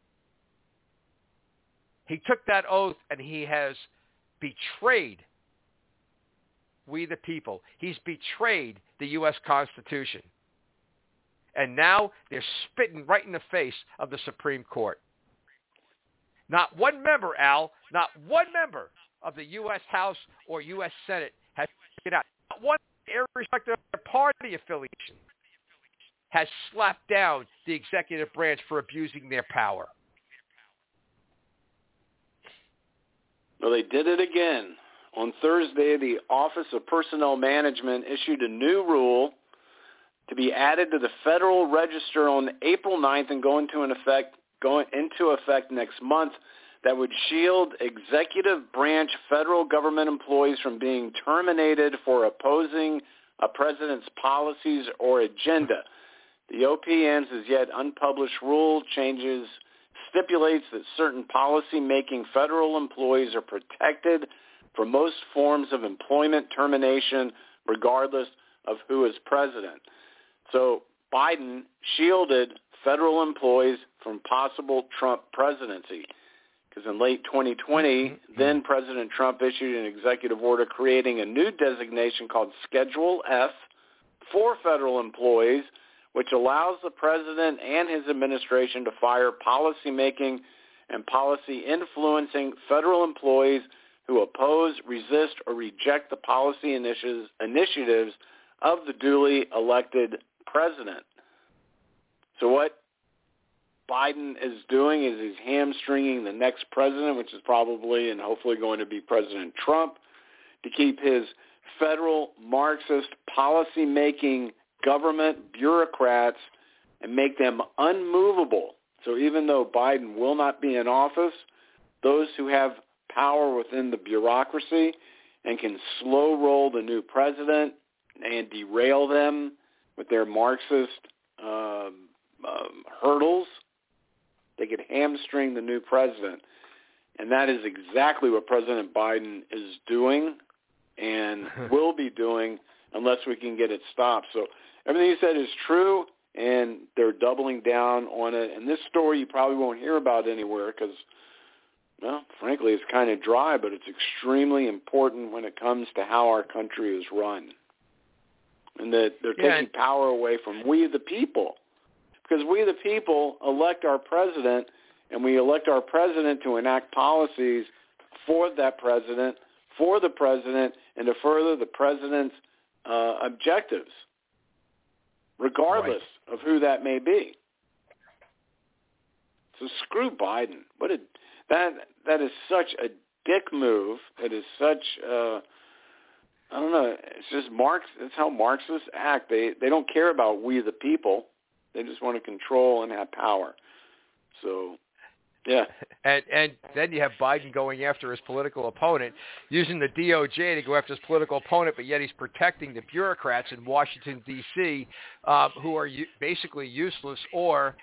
He took that oath and he has betrayed we the people. He's betrayed the U.S. Constitution. And now they're spitting right in the face of the Supreme Court. Not one member, Al, not one member of the U.S. House or U.S. Senate has taken out. Not one, irrespective of their party affiliation, has slapped down the executive branch for abusing their power. Well, they did it again. On Thursday, the Office of Personnel Management issued a new rule to be added to the Federal Register on April 9th and go into effect next month that would shield executive branch federal government employees from being terminated for opposing a president's policies or agenda. The OPM's as yet unpublished rule changes stipulates that certain policy-making federal employees are protected from most forms of employment termination regardless of who is president. So Biden shielded federal employees from possible Trump presidency because in late 2020, then President Trump issued an executive order creating a new designation called Schedule F for federal employees, which allows the president and his administration to fire policy-making and policy-influencing federal employees who oppose, resist, or reject the policy initiatives of the duly elected president. So what Biden is doing is he's hamstringing the next president, which is probably and hopefully going to be President Trump, to keep his federal Marxist policy-making government bureaucrats and make them unmovable. So even though Biden will not be in office, those who have power within the bureaucracy and can slow roll the new president and derail them with their Marxist hurdles, they could hamstring the new president. And that is exactly what President Biden is doing and will be doing unless we can get it stopped. So everything he said is true, and they're doubling down on it. And this story you probably won't hear about anywhere because, well, frankly, it's kind of dry, but it's extremely important when it comes to how our country is run. And that they're taking power away from we the people. Because we the people elect our president, and we elect our president to enact policies for that president, for the president, and to further the president's objectives, regardless of who that may be. So screw Biden. That is such a dick move. It is such I don't know. It's just It's how Marxists act. They don't care about we the people. They just want to control and have power. So, yeah. And then you have Biden going after his political opponent, using the DOJ to go after his political opponent, but yet he's protecting the bureaucrats in Washington, D.C., who are basically useless or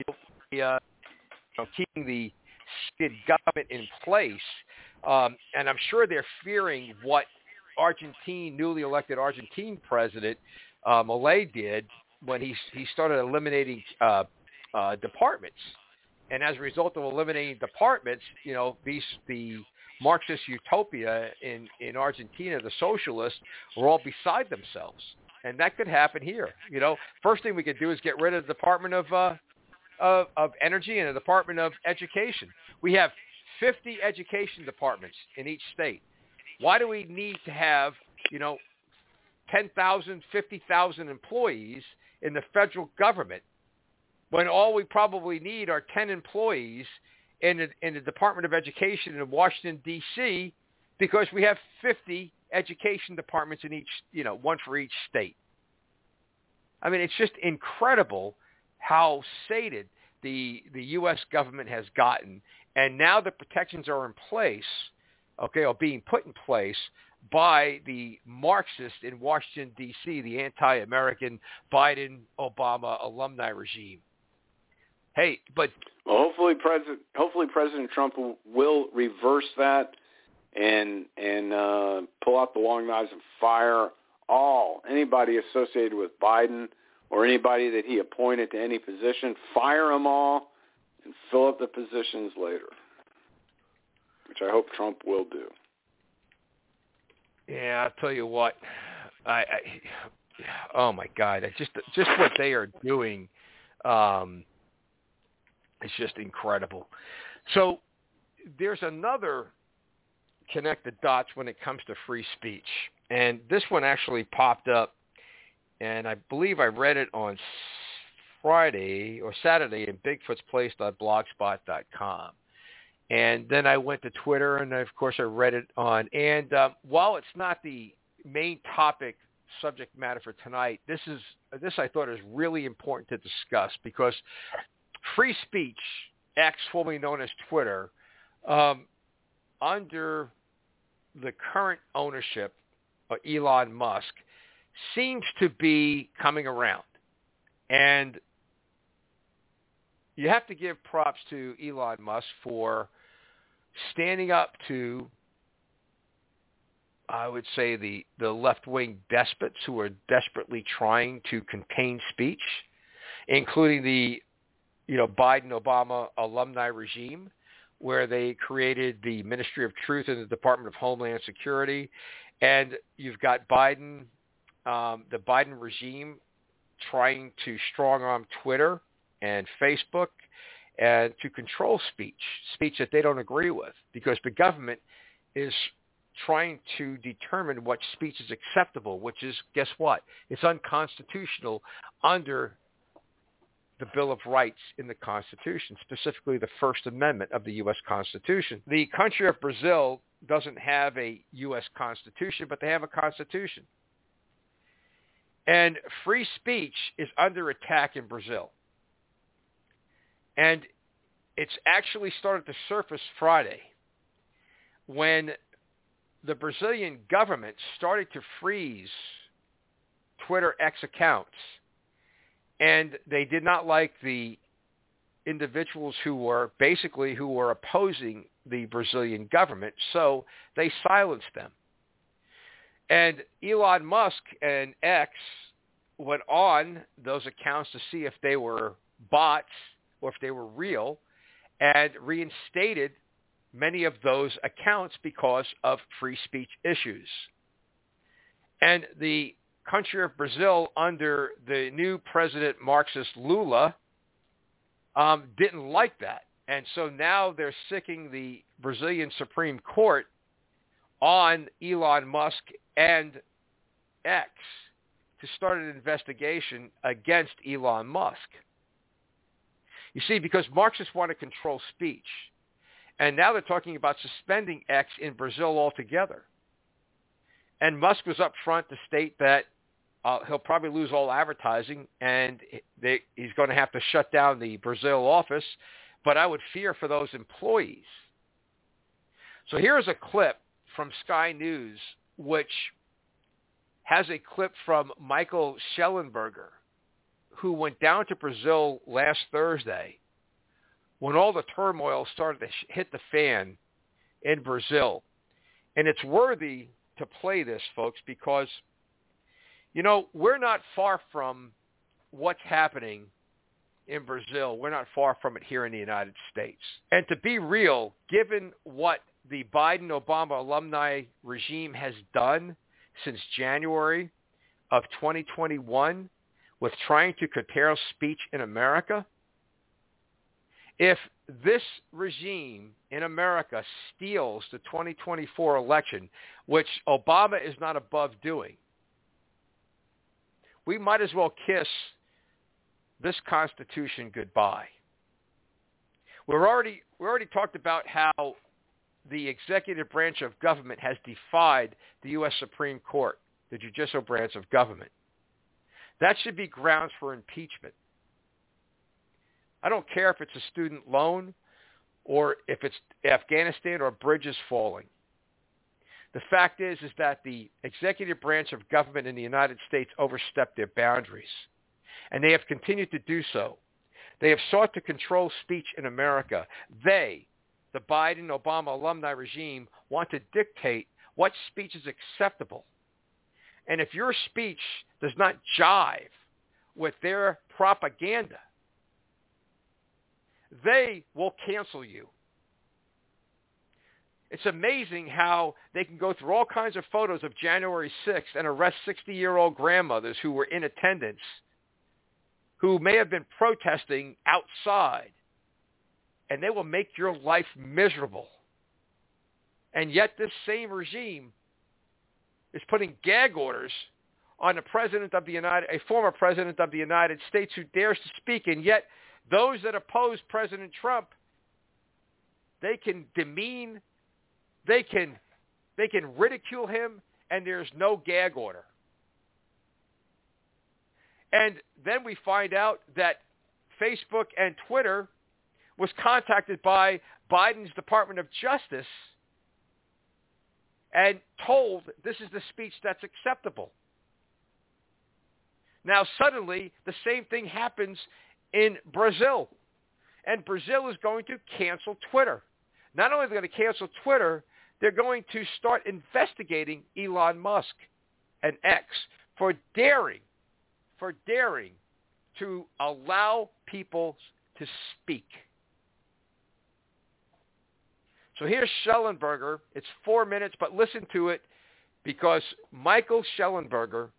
keeping the government in place. And I'm sure they're fearing what newly elected Argentine president Milei did when he started eliminating departments. And as a result of eliminating departments, the Marxist utopia in Argentina, the socialists, were all beside themselves. And that could happen here. First thing we could do is get rid of the Department of Energy and the Department of Education. We have 50 education departments in each state. Why do we need to have, 10,000, 50,000 employees in the federal government when all we probably need are 10 employees in the Department of Education in Washington, D.C., because we have 50 education departments in each, one for each state. I mean, it's just incredible how sated the U.S. government has gotten. And now the protections are in place, or being put in place by the Marxists in Washington, D.C., the anti-American Biden-Obama alumni regime. Hey, but hopefully President Trump will reverse that and pull out the long knives and fire anybody associated with Biden or anybody that he appointed to any position. Fire them all and fill up the positions later, which I hope Trump will do. Yeah, I'll tell you what. Oh my God! Just what they are doing, is just incredible. So there's another connect the dots when it comes to free speech, and this one actually popped up, and I believe I read it on Friday or Saturday in BigfootsPlace.blogspot.com. And then I went to Twitter, and of course I read it on. And while it's not the main subject matter for tonight, this I thought is really important to discuss because free speech, X, formerly known as Twitter, under the current ownership of Elon Musk, seems to be coming around. And you have to give props to Elon Musk for standing up to, I would say, the left-wing despots who are desperately trying to contain speech, including the Biden-Obama alumni regime, where they created the Ministry of Truth in the Department of Homeland Security. And you've got Biden, the Biden regime, trying to strong-arm Twitter and Facebook and to control speech that they don't agree with, because the government is trying to determine what speech is acceptable, which is, guess what? It's unconstitutional under the Bill of Rights in the Constitution, specifically the First Amendment of the U.S. Constitution. The country of Brazil doesn't have a U.S. Constitution, but they have a Constitution. And free speech is under attack in Brazil. And it's actually started to surface Friday when the Brazilian government started to freeze Twitter X accounts. And they did not like the individuals who were opposing the Brazilian government, so they silenced them. And Elon Musk and X went on those accounts to see if they were bots or if they were real, and reinstated many of those accounts because of free speech issues. And the country of Brazil under the new president Marxist Lula didn't like that. And so now they're sicking the Brazilian Supreme Court on Elon Musk and X to start an investigation against Elon Musk. You see, because Marxists want to control speech. And now they're talking about suspending X in Brazil altogether. And Musk was up front to state that he'll probably lose all advertising and he's going to have to shut down the Brazil office. But I would fear for those employees. So here's a clip from Sky News, which has a clip from Michael Shellenberger, who went down to Brazil last Thursday when all the turmoil started to hit the fan in Brazil. And it's worthy to play this, folks, because, you know, we're not far from what's happening in Brazil. We're not far from it here in the United States. And to be real, given what the Biden-Obama alumni regime has done since January of 2021 with trying to curtail speech in America, if this regime in America steals the 2024 election, which Obama is not above doing, we might as well kiss this Constitution goodbye. We already talked about how the executive branch of government has defied the U.S. Supreme Court, the judicial branch of government. That should be grounds for impeachment. I don't care if it's a student loan or if it's Afghanistan or bridges falling. The fact is that the executive branch of government in the United States overstepped their boundaries, and they have continued to do so. They have sought to control speech in America. They, the Biden-Obama alumni regime, want to dictate what speech is acceptable. And if your speech does not jive with their propaganda, they will cancel you. It's amazing how they can go through all kinds of photos of January 6th and arrest 60-year-old grandmothers who were in attendance, who may have been protesting outside, and they will make your life miserable. And yet this same regime is putting gag orders on a former president of the United States who dares to speak, and yet those that oppose President Trump, they can demean, they can ridicule him, and there's no gag order. And then we find out that Facebook and Twitter was contacted by Biden's Department of Justice and told this is the speech that's acceptable. Now suddenly the same thing happens in Brazil. And Brazil is going to cancel Twitter. Not only are they going to cancel Twitter, they're going to start investigating Elon Musk and X for daring to allow people to speak. So here's Shellenberger. It's 4 minutes, but listen to it because Michael Shellenberger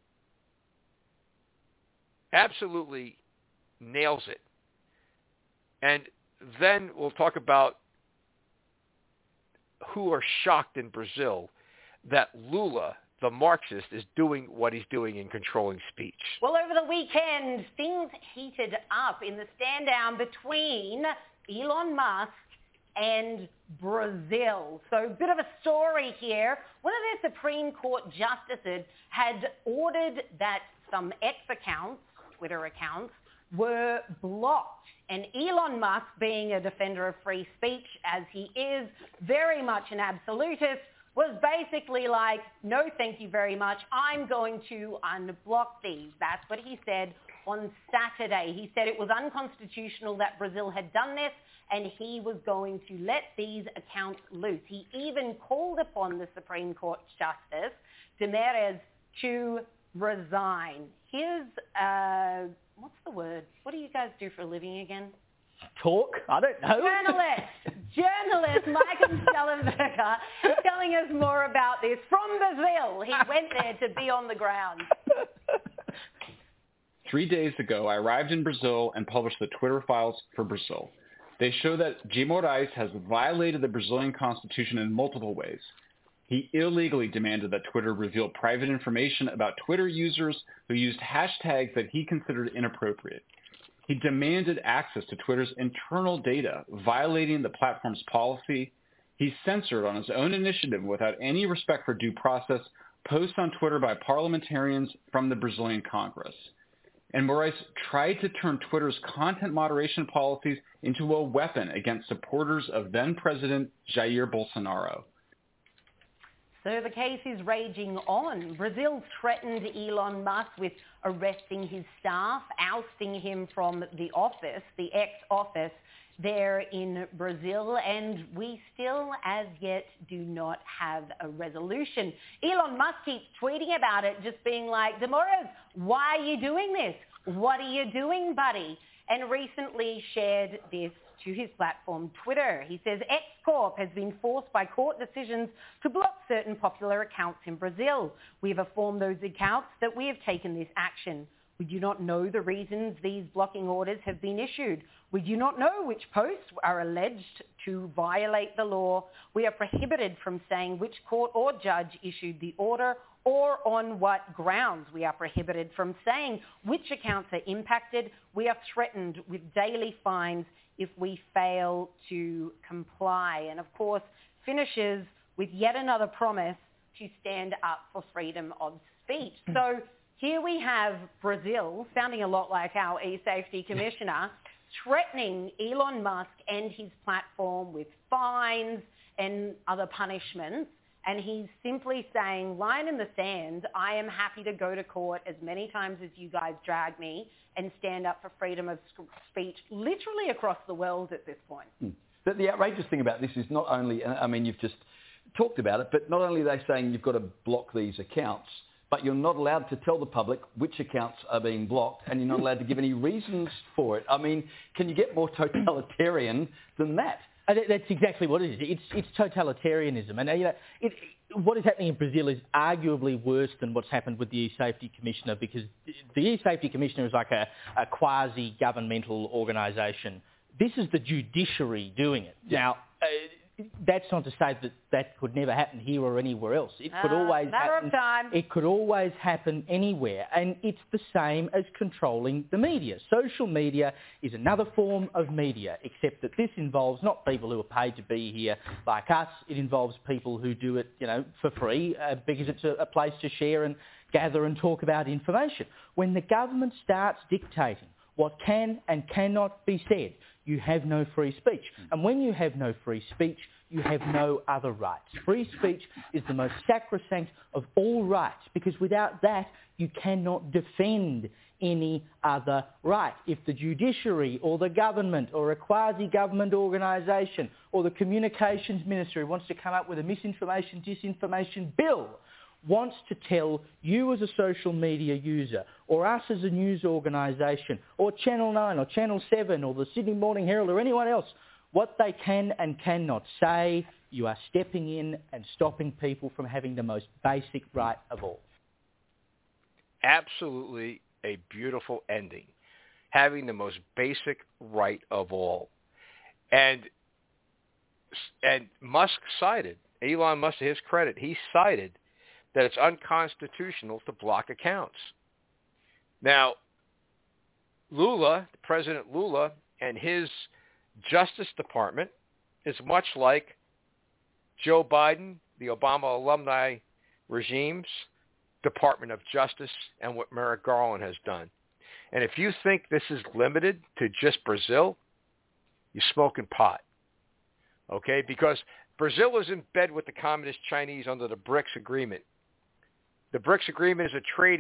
absolutely nails it. And then we'll talk about who are shocked in Brazil that Lula the Marxist is doing what he's doing in controlling speech. Well, over the weekend, things heated up in the stand-down between Elon Musk and Brazil. So a bit of a story here. One of their Supreme Court justices had ordered that some X accounts, Twitter accounts, were blocked. And Elon Musk, being a defender of free speech, as he is very much an absolutist, was basically like, no, thank you very much. I'm going to unblock these. That's what he said on Saturday. He said it was unconstitutional that Brazil had done this, and he was going to let these accounts loose. He even called upon the Supreme Court Justice, Damares, to resign. Here's, what's the word? What do you guys do for a living again? Talk? I don't know. Journalist Michael Schellenberger telling us more about this from Brazil. He went there to be on the ground. 3 days ago, I arrived in Brazil and published the Twitter files for Brazil. They show that G. Moraes has violated the Brazilian constitution in multiple ways. He illegally demanded that Twitter reveal private information about Twitter users who used hashtags that he considered inappropriate. He demanded access to Twitter's internal data, violating the platform's policy. He censored on his own initiative, without any respect for due process, posts on Twitter by parliamentarians from the Brazilian Congress. And Moraes tried to turn Twitter's content moderation policies into a weapon against supporters of then-President Jair Bolsonaro. So the case is raging on. Brazil threatened Elon Musk with arresting his staff, ousting him from the office, the ex-office there in Brazil, and we still as yet do not have a resolution. Elon Musk keeps tweeting about it, just being like, Damares, why are you doing this? What are you doing, buddy? And recently shared this to his platform, Twitter. He says, X Corp has been forced by court decisions to block certain popular accounts in Brazil. We have informed those accounts that we have taken this action. We do not know the reasons these blocking orders have been issued. We do not know which posts are alleged to violate the law. We are prohibited from saying which court or judge issued the order or on what grounds. We are prohibited from saying which accounts are impacted. We are threatened with daily fines if we fail to comply. And of course, finishes with yet another promise to stand up for freedom of speech. So here we have Brazil, sounding a lot like our e-safety commissioner, threatening Elon Musk and his platform with fines and other punishments. And he's simply saying, line in the sand, I am happy to go to court as many times as you guys drag me and stand up for freedom of speech literally across the world at this point. But the outrageous thing about this is not only, I mean, you've just talked about it, but not only are they saying you've got to block these accounts, but you're not allowed to tell the public which accounts are being blocked, and you're not allowed to give any reasons for it. I mean, can you get more totalitarian than that? That's exactly what it is. It's totalitarianism. And what is happening in Brazil is arguably worse than what's happened with the e-safety commissioner, because the e-safety commissioner is like a quasi-governmental organisation. This is the judiciary doing it. Now, that's not to say that that could never happen here or anywhere else. It could always happen. It could always happen anywhere, and it's the same as controlling the media. Social media is another form of media, except that this involves not people who are paid to be here like us. It involves people who do it, for free because it's a place to share and gather and talk about information. When the government starts dictating what can and cannot be said, you have no free speech. And when you have no free speech, you have no other rights. Free speech is the most sacrosanct of all rights, because without that, you cannot defend any other right. If the judiciary or the government or a quasi-government organisation or the communications ministry wants to come up with a misinformation, disinformation bill, wants to tell you as a social media user, or us as a news organisation, or Channel 9 or Channel 7 or the Sydney Morning Herald or anyone else, what they can and cannot say, you are stepping in and stopping people from having the most basic right of all. Absolutely a beautiful ending. Having the most basic right of all. And Musk cited, Elon Musk, to his credit, he cited that it's unconstitutional to block accounts. Now, President Lula and his Justice Department is much like Joe Biden, the Obama alumni regime's Department of Justice, and what Merrick Garland has done. And if you think this is limited to just Brazil, you're smoking pot. Okay? Because Brazil is in bed with the Communist Chinese under the BRICS agreement. The BRICS agreement is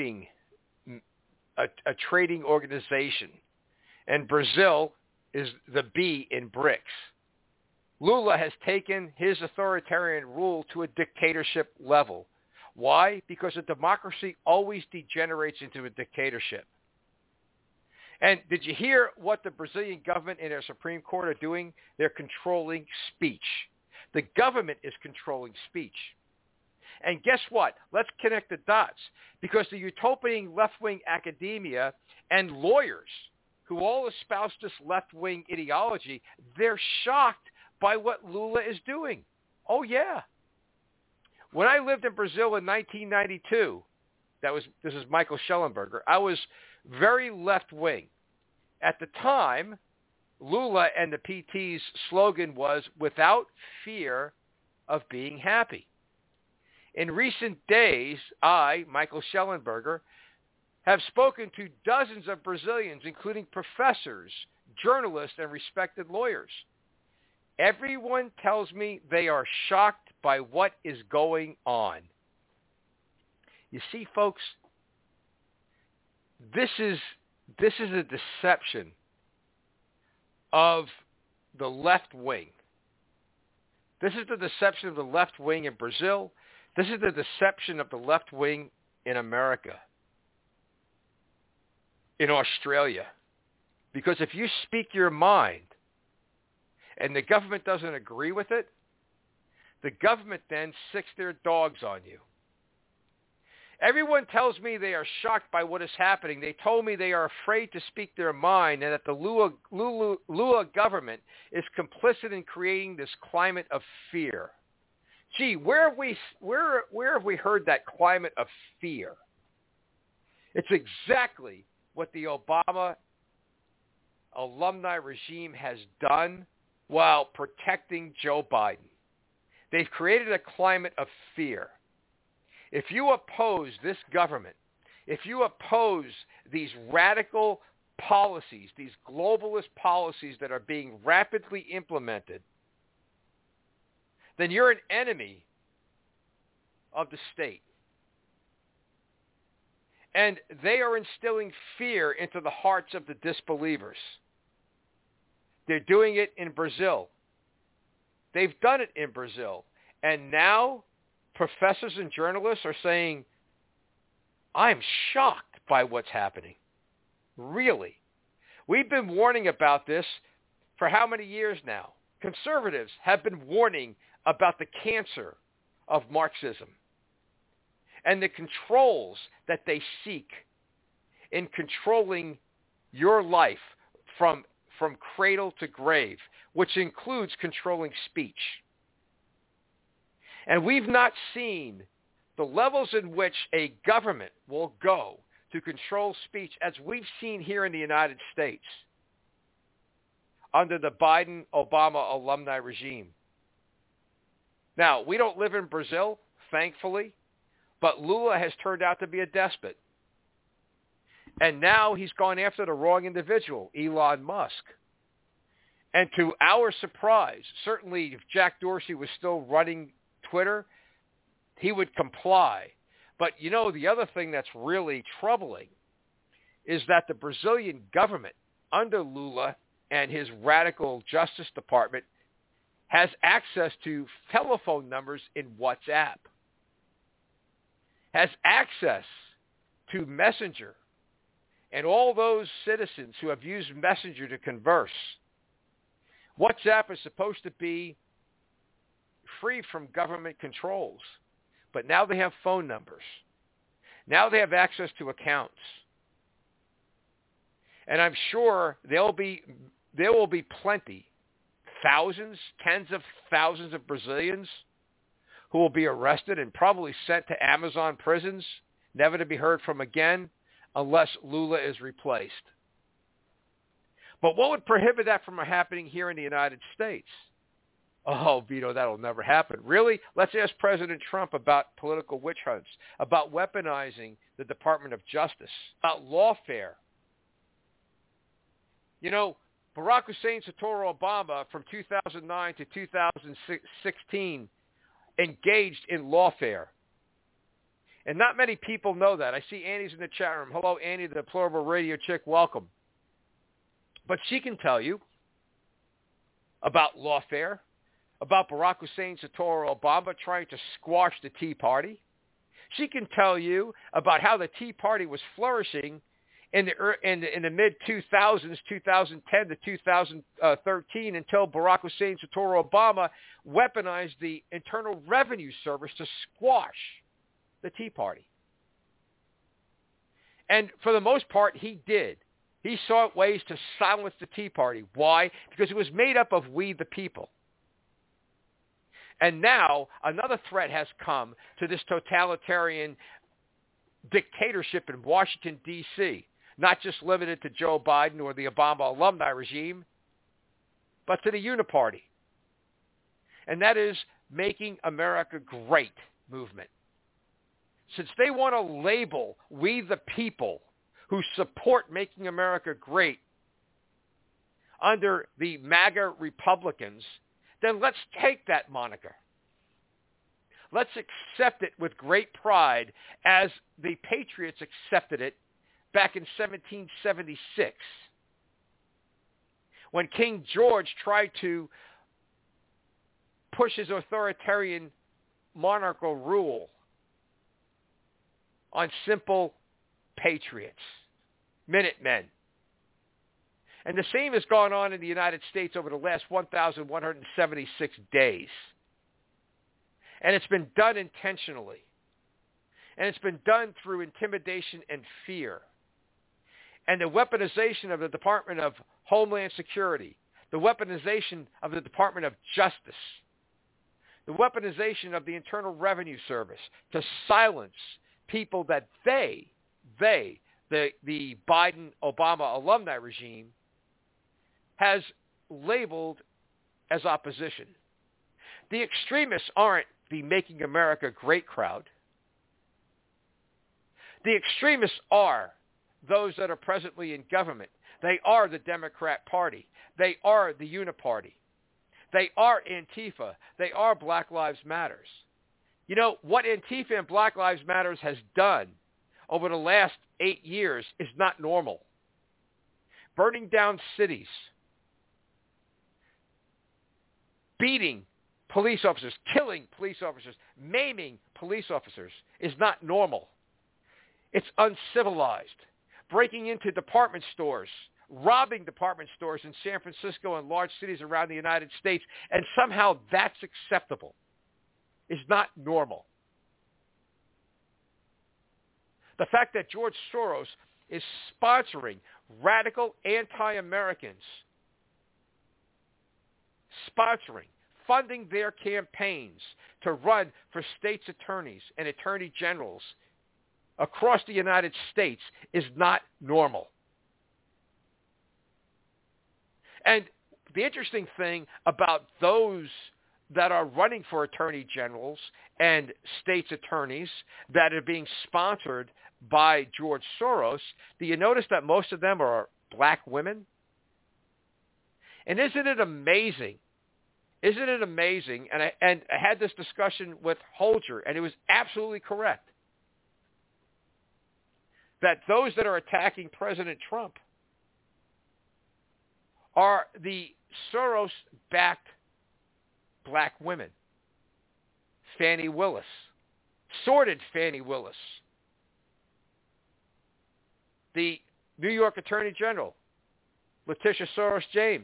a trading organization, and Brazil is the B in BRICS. Lula has taken his authoritarian rule to a dictatorship level. Why? Because a democracy always degenerates into a dictatorship. And did you hear what the Brazilian government and their Supreme Court are doing? They're controlling speech. The government is controlling speech. And guess what? Let's connect the dots. Because the utopian left-wing academia and lawyers who all espouse this left-wing ideology, they're shocked by what Lula is doing. Oh, yeah. When I lived in Brazil in 1992, this is Michael Schellenberger, I was very left-wing. At the time, Lula and the PT's slogan was, without fear of being happy. In recent days, I, Michael Schellenberger, have spoken to dozens of Brazilians, including professors, journalists, and respected lawyers. Everyone tells me they are shocked by what is going on. You see, folks, this is a deception of the left wing. This is the deception of the left wing in Brazil. This is the deception of the left wing in America, in Australia. Because if you speak your mind and the government doesn't agree with it, the government then sicks their dogs on you. Everyone tells me they are shocked by what is happening. They told me they are afraid to speak their mind and that the Lula government is complicit in creating this climate of fear. Gee, where have we heard that climate of fear? It's exactly what the Obama alumni regime has done while protecting Joe Biden. They've created a climate of fear. If you oppose this government, if you oppose these radical policies, these globalist policies that are being rapidly implemented, then you're an enemy of the state. And they are instilling fear into the hearts of the disbelievers. They're doing it in Brazil. They've done it in Brazil. And now professors and journalists are saying, I'm shocked by what's happening. Really. We've been warning about this for how many years now? Conservatives have been warning about the cancer of Marxism and the controls that they seek in controlling your life from cradle to grave, which includes controlling speech. And we've not seen the levels in which a government will go to control speech as we've seen here in the United States under the Biden-Obama alumni regime. Now, we don't live in Brazil, thankfully, but Lula has turned out to be a despot. And now he's gone after the wrong individual, Elon Musk. And to our surprise, certainly if Jack Dorsey was still running Twitter, he would comply. But you know, the other thing that's really troubling is that the Brazilian government under Lula and his radical Justice Department has access to telephone numbers in WhatsApp, has access to Messenger, and all those citizens who have used Messenger to converse. WhatsApp is supposed to be free from government controls, but now they have phone numbers. Now they have access to accounts. And I'm sure there will be plenty, thousands, tens of thousands of Brazilians who will be arrested and probably sent to Amazon prisons, never to be heard from again unless Lula is replaced. But what would prohibit that from happening here in the United States? Oh, Vito, that'll never happen. Really? Let's ask President Trump about political witch hunts, about weaponizing the Department of Justice, about lawfare. You know, Barack Hussein Satoru Obama from 2009 to 2016 engaged in lawfare. And not many people know that. I see Annie's in the chat room. Hello, Annie, the Deplorable Radio Chick. Welcome. But she can tell you about lawfare, about Barack Hussein Satoru Obama trying to squash the Tea Party. She can tell you about how the Tea Party was flourishing in the mid-2000s, 2010 to 2013, until Barack Hussein Satoru Obama weaponized the Internal Revenue Service to squash the Tea Party. And for the most part, he did. He sought ways to silence the Tea Party. Why? Because it was made up of we the people. And now another threat has come to this totalitarian dictatorship in Washington, D.C., not just limited to Joe Biden or the Obama alumni regime, but to the Uniparty. And that is Making America Great movement. Since they want to label we the people who support Making America Great under the MAGA Republicans, then let's take that moniker. Let's accept it with great pride as the Patriots accepted it back in 1776 when King George tried to push his authoritarian monarchical rule on simple patriots, Minutemen. And the same has gone on in the United States over the last 1,176 days. And it's been done intentionally. And it's been done through intimidation and fear. And the weaponization of the Department of Homeland Security, the weaponization of the Department of Justice, the weaponization of the Internal Revenue Service to silence people that the Biden-Obama alumni regime has labeled as opposition. The extremists aren't the Making America Great crowd. The extremists are those that are presently in government. They are the Democrat Party. They are the Uniparty. They are Antifa. They are Black Lives Matters. You know, what Antifa and Black Lives Matters has done over the last 8 years is not normal. Burning down cities, beating police officers, killing police officers, maiming police officers is not normal. It's uncivilized. Breaking into department stores, robbing department stores in San Francisco and large cities around the United States, and somehow that's acceptable, is not normal. The fact that George Soros is sponsoring radical anti-Americans, funding their campaigns to run for states' attorneys and attorney generals across the United States is not normal. And the interesting thing about those that are running for attorney generals and states' attorneys that are being sponsored by George Soros, do you notice that most of them are black women? And isn't it amazing? Isn't it amazing? And I had this discussion with Holger, and it was absolutely correct, that those that are attacking President Trump are the Soros-backed black women. Fannie Willis, sordid Fannie Willis, the New York Attorney General, Letitia Soros James,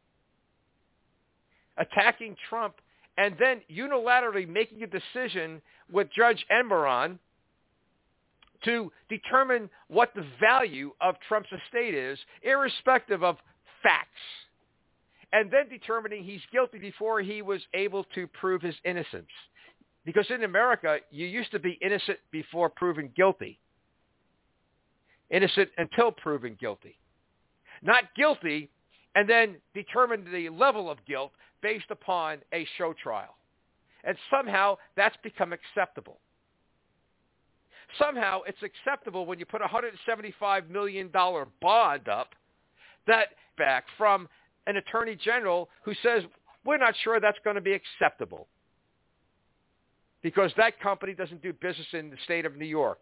attacking Trump and then unilaterally making a decision with Judge Engoron to determine what the value of Trump's estate is, irrespective of facts, and then determining he's guilty before he was able to prove his innocence. Because in America, you used to be innocent before proven guilty. Innocent until proven guilty. Not guilty and then determine the level of guilt based upon a show trial. And somehow that's become acceptable. Somehow it's acceptable when you put a $175 million bond up that back from an attorney general who says, we're not sure that's going to be acceptable because that company doesn't do business in the state of New York.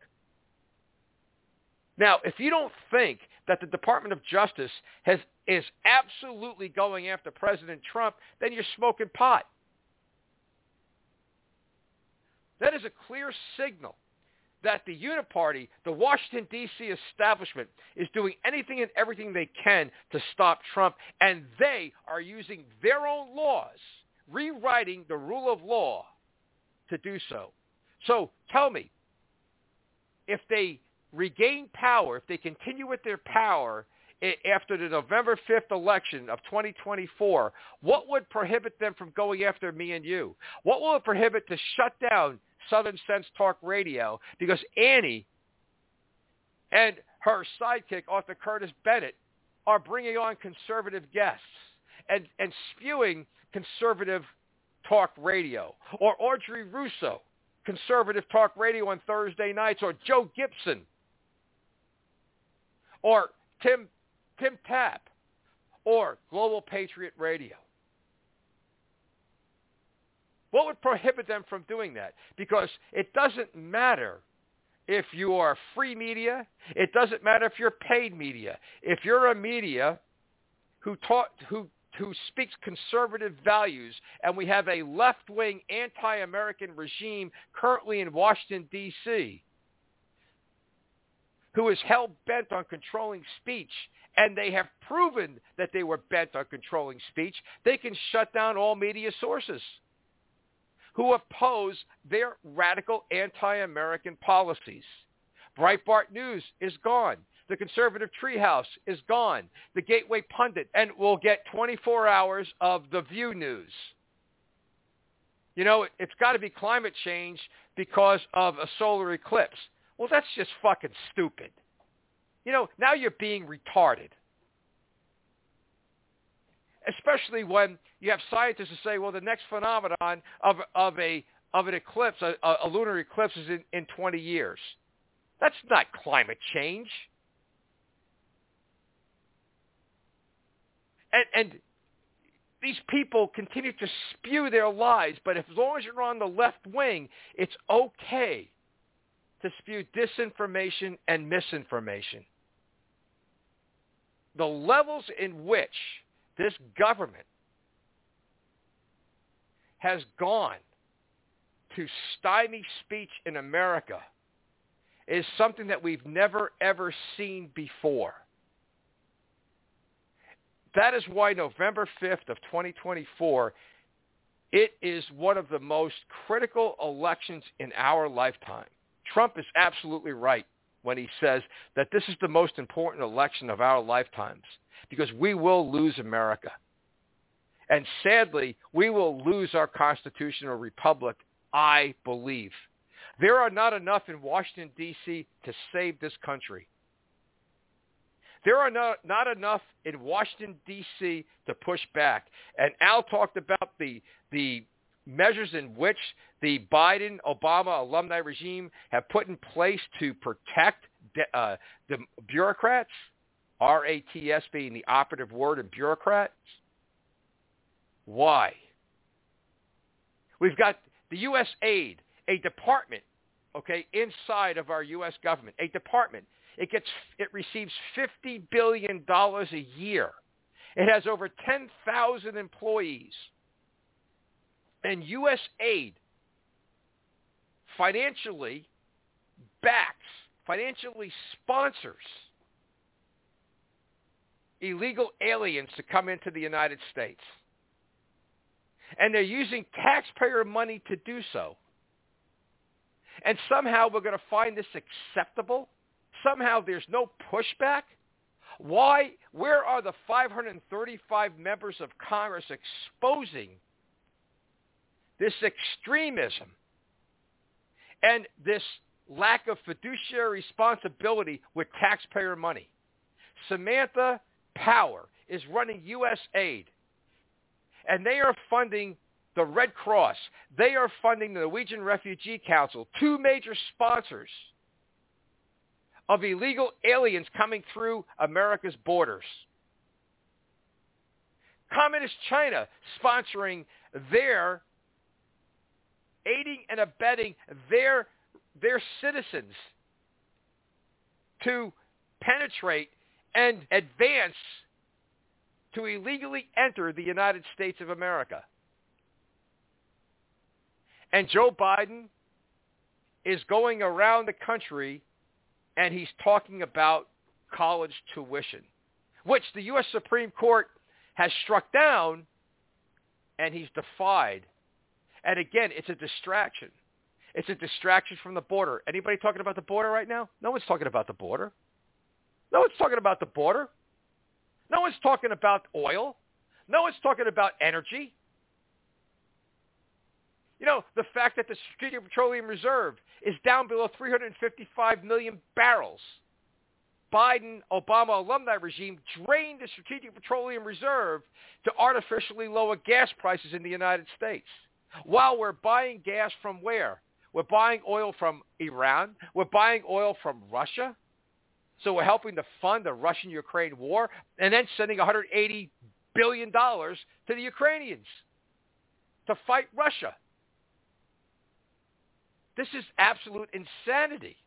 Now, if you don't think that the Department of Justice is absolutely going after President Trump, then you're smoking pot. That is a clear signal that the Uniparty, the Washington, D.C. establishment, is doing anything and everything they can to stop Trump, and they are using their own laws, rewriting the rule of law to do so. So tell me, if they regain power, if they continue with their power after the November 5th election of 2024, what would prohibit them from going after me and you? What will it prohibit to shut down Southern Sense Talk Radio because Annie and her sidekick, Arthur Curtis Bennett, are bringing on conservative guests and spewing conservative talk radio, or Audrey Russo, conservative talk radio on Thursday nights, or Joe Gibson, or Tim Tapp, or Global Patriot Radio. What would prohibit them from doing that? Because it doesn't matter if you are free media. It doesn't matter if you're paid media. If you're a media who speaks conservative values, and we have a left-wing anti-American regime currently in Washington, D.C., who is hell-bent on controlling speech, and they have proven that they were bent on controlling speech, they can shut down all media sources who oppose their radical anti-American policies. Breitbart News is gone. The Conservative Treehouse is gone. The Gateway Pundit, and we'll get 24 hours of The View News. You know, it's got to be climate change because of a solar eclipse. Well, that's just fucking stupid. You know, now you're being retarded. Especially when you have scientists who say, well, the next phenomenon of an eclipse, a lunar eclipse, is in 20 years. That's not climate change. And these people continue to spew their lies, but as long as you're on the left wing, it's okay to spew disinformation and misinformation. The levels in which this government has gone to stymie speech in America is something that we've never, ever seen before. That is why November 5th of 2024, it is one of the most critical elections in our lifetime. Trump is absolutely right when he says that this is the most important election of our lifetimes, because we will lose America. And sadly, we will lose our constitutional republic, I believe. There are not enough in Washington, D.C. to save this country. There are not enough in Washington, D.C. to push back. And Al talked about the measures in which the Biden-Obama alumni regime have put in place to protect the bureaucrats, RATS being the operative word in bureaucrats. Why? We've got the U.S. aid, a department, okay, inside of our U.S. government, a department. It receives $50 billion a year. It has over 10,000 employees. And U.S. aid financially sponsors illegal aliens to come into the United States. And they're using taxpayer money to do so. And somehow we're going to find this acceptable? Somehow there's no pushback? Why? Where are the 535 members of Congress exposing this extremism and this lack of fiduciary responsibility with taxpayer money. Samantha Power is running USAID, and they are funding the Red Cross. They are funding the Norwegian Refugee Council, two major sponsors of illegal aliens coming through America's borders. Communist China sponsoring their, aiding and abetting their citizens to penetrate and advance to illegally enter the United States of America. And Joe Biden is going around the country and he's talking about college tuition, which the U.S. Supreme Court has struck down, and he's defied. And again, it's a distraction. It's a distraction from the border. Anybody talking about the border right now? No one's talking about the border. No one's talking about the border. No one's talking about oil. No one's talking about energy. You know, the fact that the Strategic Petroleum Reserve is down below 355 million barrels. Biden-Obama alumni regime drained the Strategic Petroleum Reserve to artificially lower gas prices in the United States. While we're buying gas from where? We're buying oil from Iran. We're buying oil from Russia. So we're helping to fund the Russian-Ukraine war and then sending $180 billion to the Ukrainians to fight Russia. This is absolute insanity.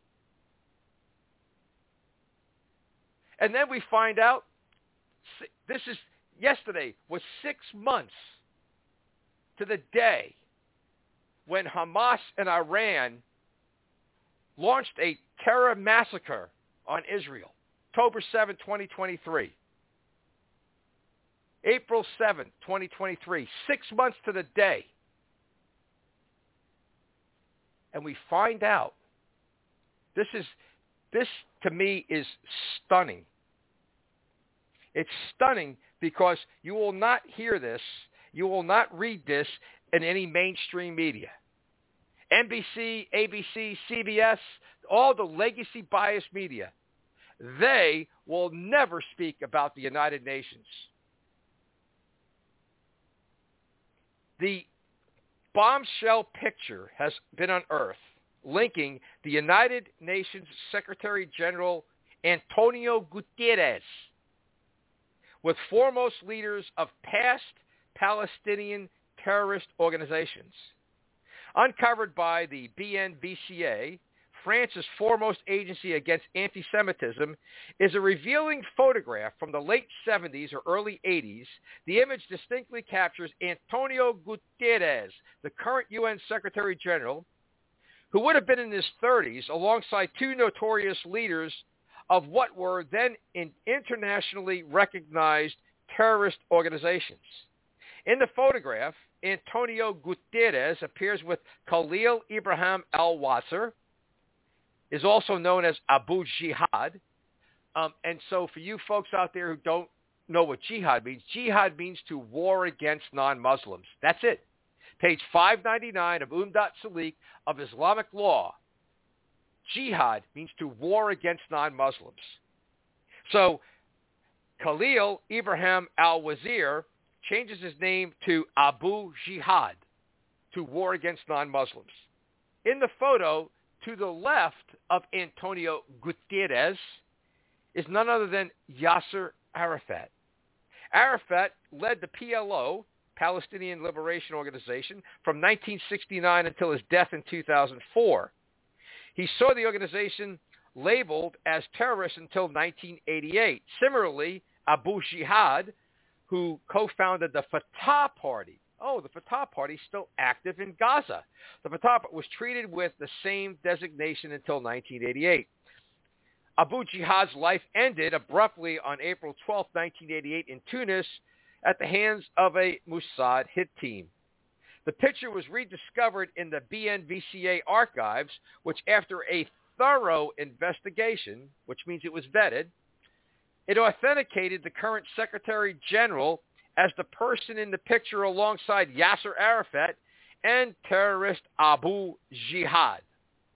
And then we find out, yesterday was 6 months to the day when Hamas and Iran launched a terror massacre on Israel, October 7, 2023. April 7, 2023, 6 months to the day. And we find out, this to me is stunning. It's stunning because you will not hear this, you will not read this in any mainstream media. NBC, ABC, CBS, all the legacy biased media, they will never speak about the United Nations. The bombshell picture has been unearthed linking the United Nations Secretary General Antonio Guterres with foremost leaders of past Palestinian terrorist organizations. Uncovered by the BNVCA, France's foremost agency against anti-Semitism, is a revealing photograph from the late 70s or early 80s. The image distinctly captures Antonio Guterres, the current UN Secretary General, who would have been in his 30s, alongside two notorious leaders of what were then internationally recognized terrorist organizations. In the photograph, Antonio Guterres appears with Khalil Ibrahim al-Wasser, is also known as Abu Jihad. And so for you folks out there who don't know what jihad means to war against non-Muslims. That's it. Page 599 of Salik of Islamic law. Jihad means to war against non-Muslims. So Khalil Ibrahim al-Wazir changes his name to Abu Jihad, to war against non-Muslims. In the photo, to the left of Antonio Guterres is none other than Yasser Arafat. Arafat led the PLO, Palestinian Liberation Organization, from 1969 until his death in 2004. He saw the organization labeled as terrorist until 1988. Similarly, Abu Jihad, who co-founded the Fatah Party. Oh, the Fatah Party is still active in Gaza. The Fatah was treated with the same designation until 1988. Abu Jihad's life ended abruptly on April 12, 1988 in Tunis at the hands of a Mossad hit team. The picture was rediscovered in the BNVCA archives, which after a thorough investigation, which means it was vetted, it authenticated the current Secretary General as the person in the picture alongside Yasser Arafat and terrorist Abu Jihad.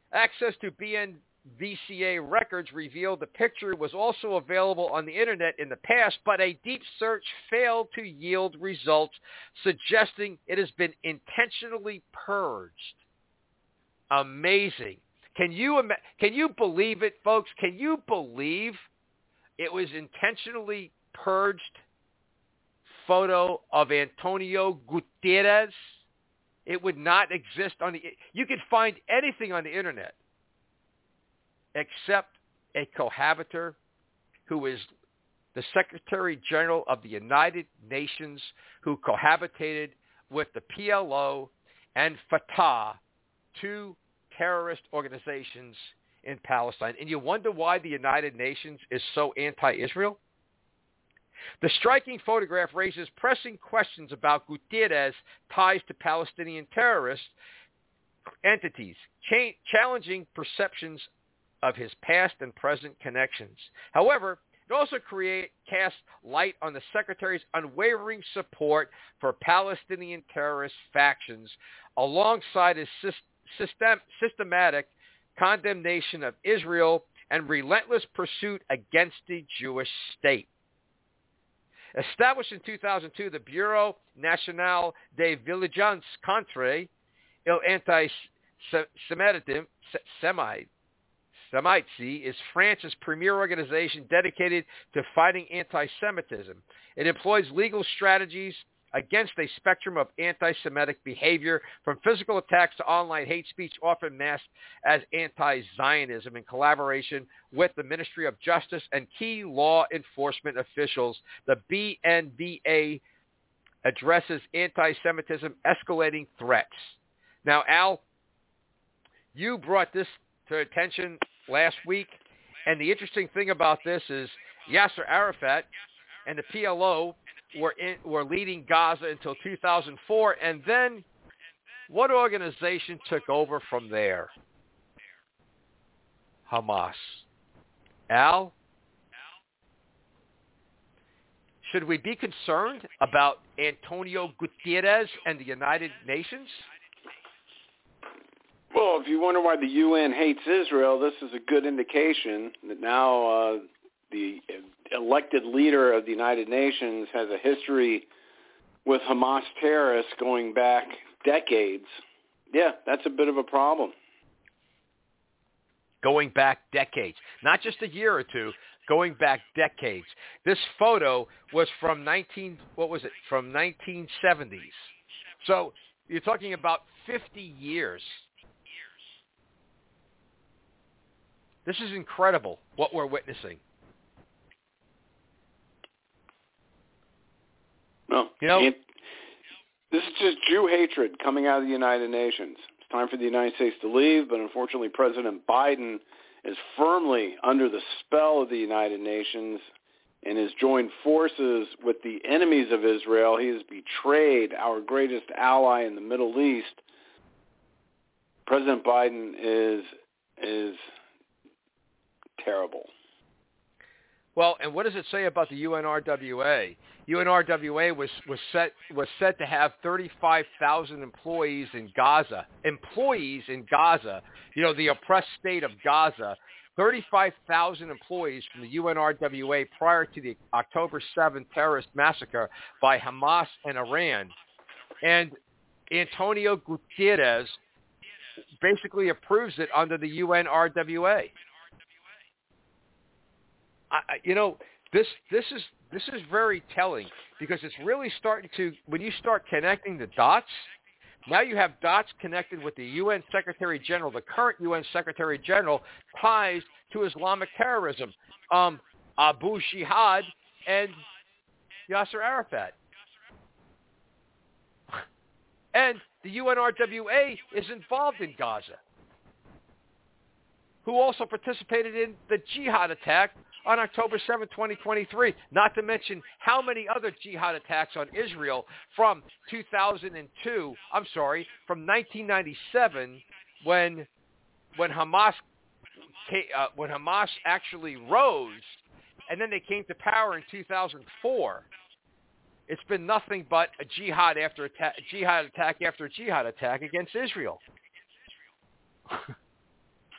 Access to BNVCA records revealed the picture was also available on the internet in the past, but a deep search failed to yield results, suggesting it has been intentionally purged. Amazing. Can you believe it, folks? Can you believe it was intentionally purged photo of Antonio Gutierrez? It would not exist on the... You could find anything on the internet except a cohabitor who is the Secretary General of the United Nations who cohabitated with the PLO and Fatah, two terrorist organizations in Palestine. And you wonder why the United Nations is so anti-Israel? The striking photograph raises pressing questions about Gutierrez's ties to Palestinian terrorist entities, challenging perceptions of his past and present connections. However, it also casts light on the Secretary's unwavering support for Palestinian terrorist factions, alongside his systematic condemnation of Israel and relentless pursuit against the Jewish state. Established in 2002, the Bureau National de Vigilance contre l'Antisémitisme is France's premier organization dedicated to fighting anti-Semitism. It employs legal strategies against a spectrum of anti-Semitic behavior, from physical attacks to online hate speech, often masked as anti-Zionism, in collaboration with the Ministry of Justice and key law enforcement officials. The BNVA addresses anti-Semitism escalating threats. Now, Al, you brought this to attention last week, and the interesting thing about this is Yasser Arafat and the PLO were leading Gaza until 2004, and then what organization took over from there? Hamas. Al, should we be concerned about Antonio Gutierrez and the United Nations? Well, if you wonder why the UN hates Israel, this is a good indication that now the elected leader of the United Nations has a history with Hamas terrorists going back decades. Yeah, that's a bit of a problem. Going back decades. Not just a year or two, going back decades. This photo was from 1970s. So you're talking about 50 years. This is incredible, what we're witnessing. No, this is just Jew hatred coming out of the United Nations. It's time for the United States to leave, but unfortunately President Biden is firmly under the spell of the United Nations and has joined forces with the enemies of Israel. He has betrayed our greatest ally in the Middle East. President Biden is terrible. Well, and what does it say about the UNRWA? UNRWA was said to have 35,000 employees in Gaza. Employees in Gaza, the oppressed state of Gaza. 35,000 employees from the UNRWA prior to the October 7th terrorist massacre by Hamas and Iran. And Antonio Gutierrez basically approves it under the UNRWA. This is very telling, because it's really starting to, when you start connecting the dots, now you have dots connected with the UN Secretary General, the current UN Secretary General, ties to Islamic terrorism, Abu Jihad and Yasser Arafat. And the UNRWA is involved in Gaza, who also participated in the jihad attack on October 7, 2023, not to mention how many other jihad attacks on Israel from 1997, when Hamas actually rose, and then they came to power in 2004. It's been nothing but a jihad attack after jihad attack against Israel.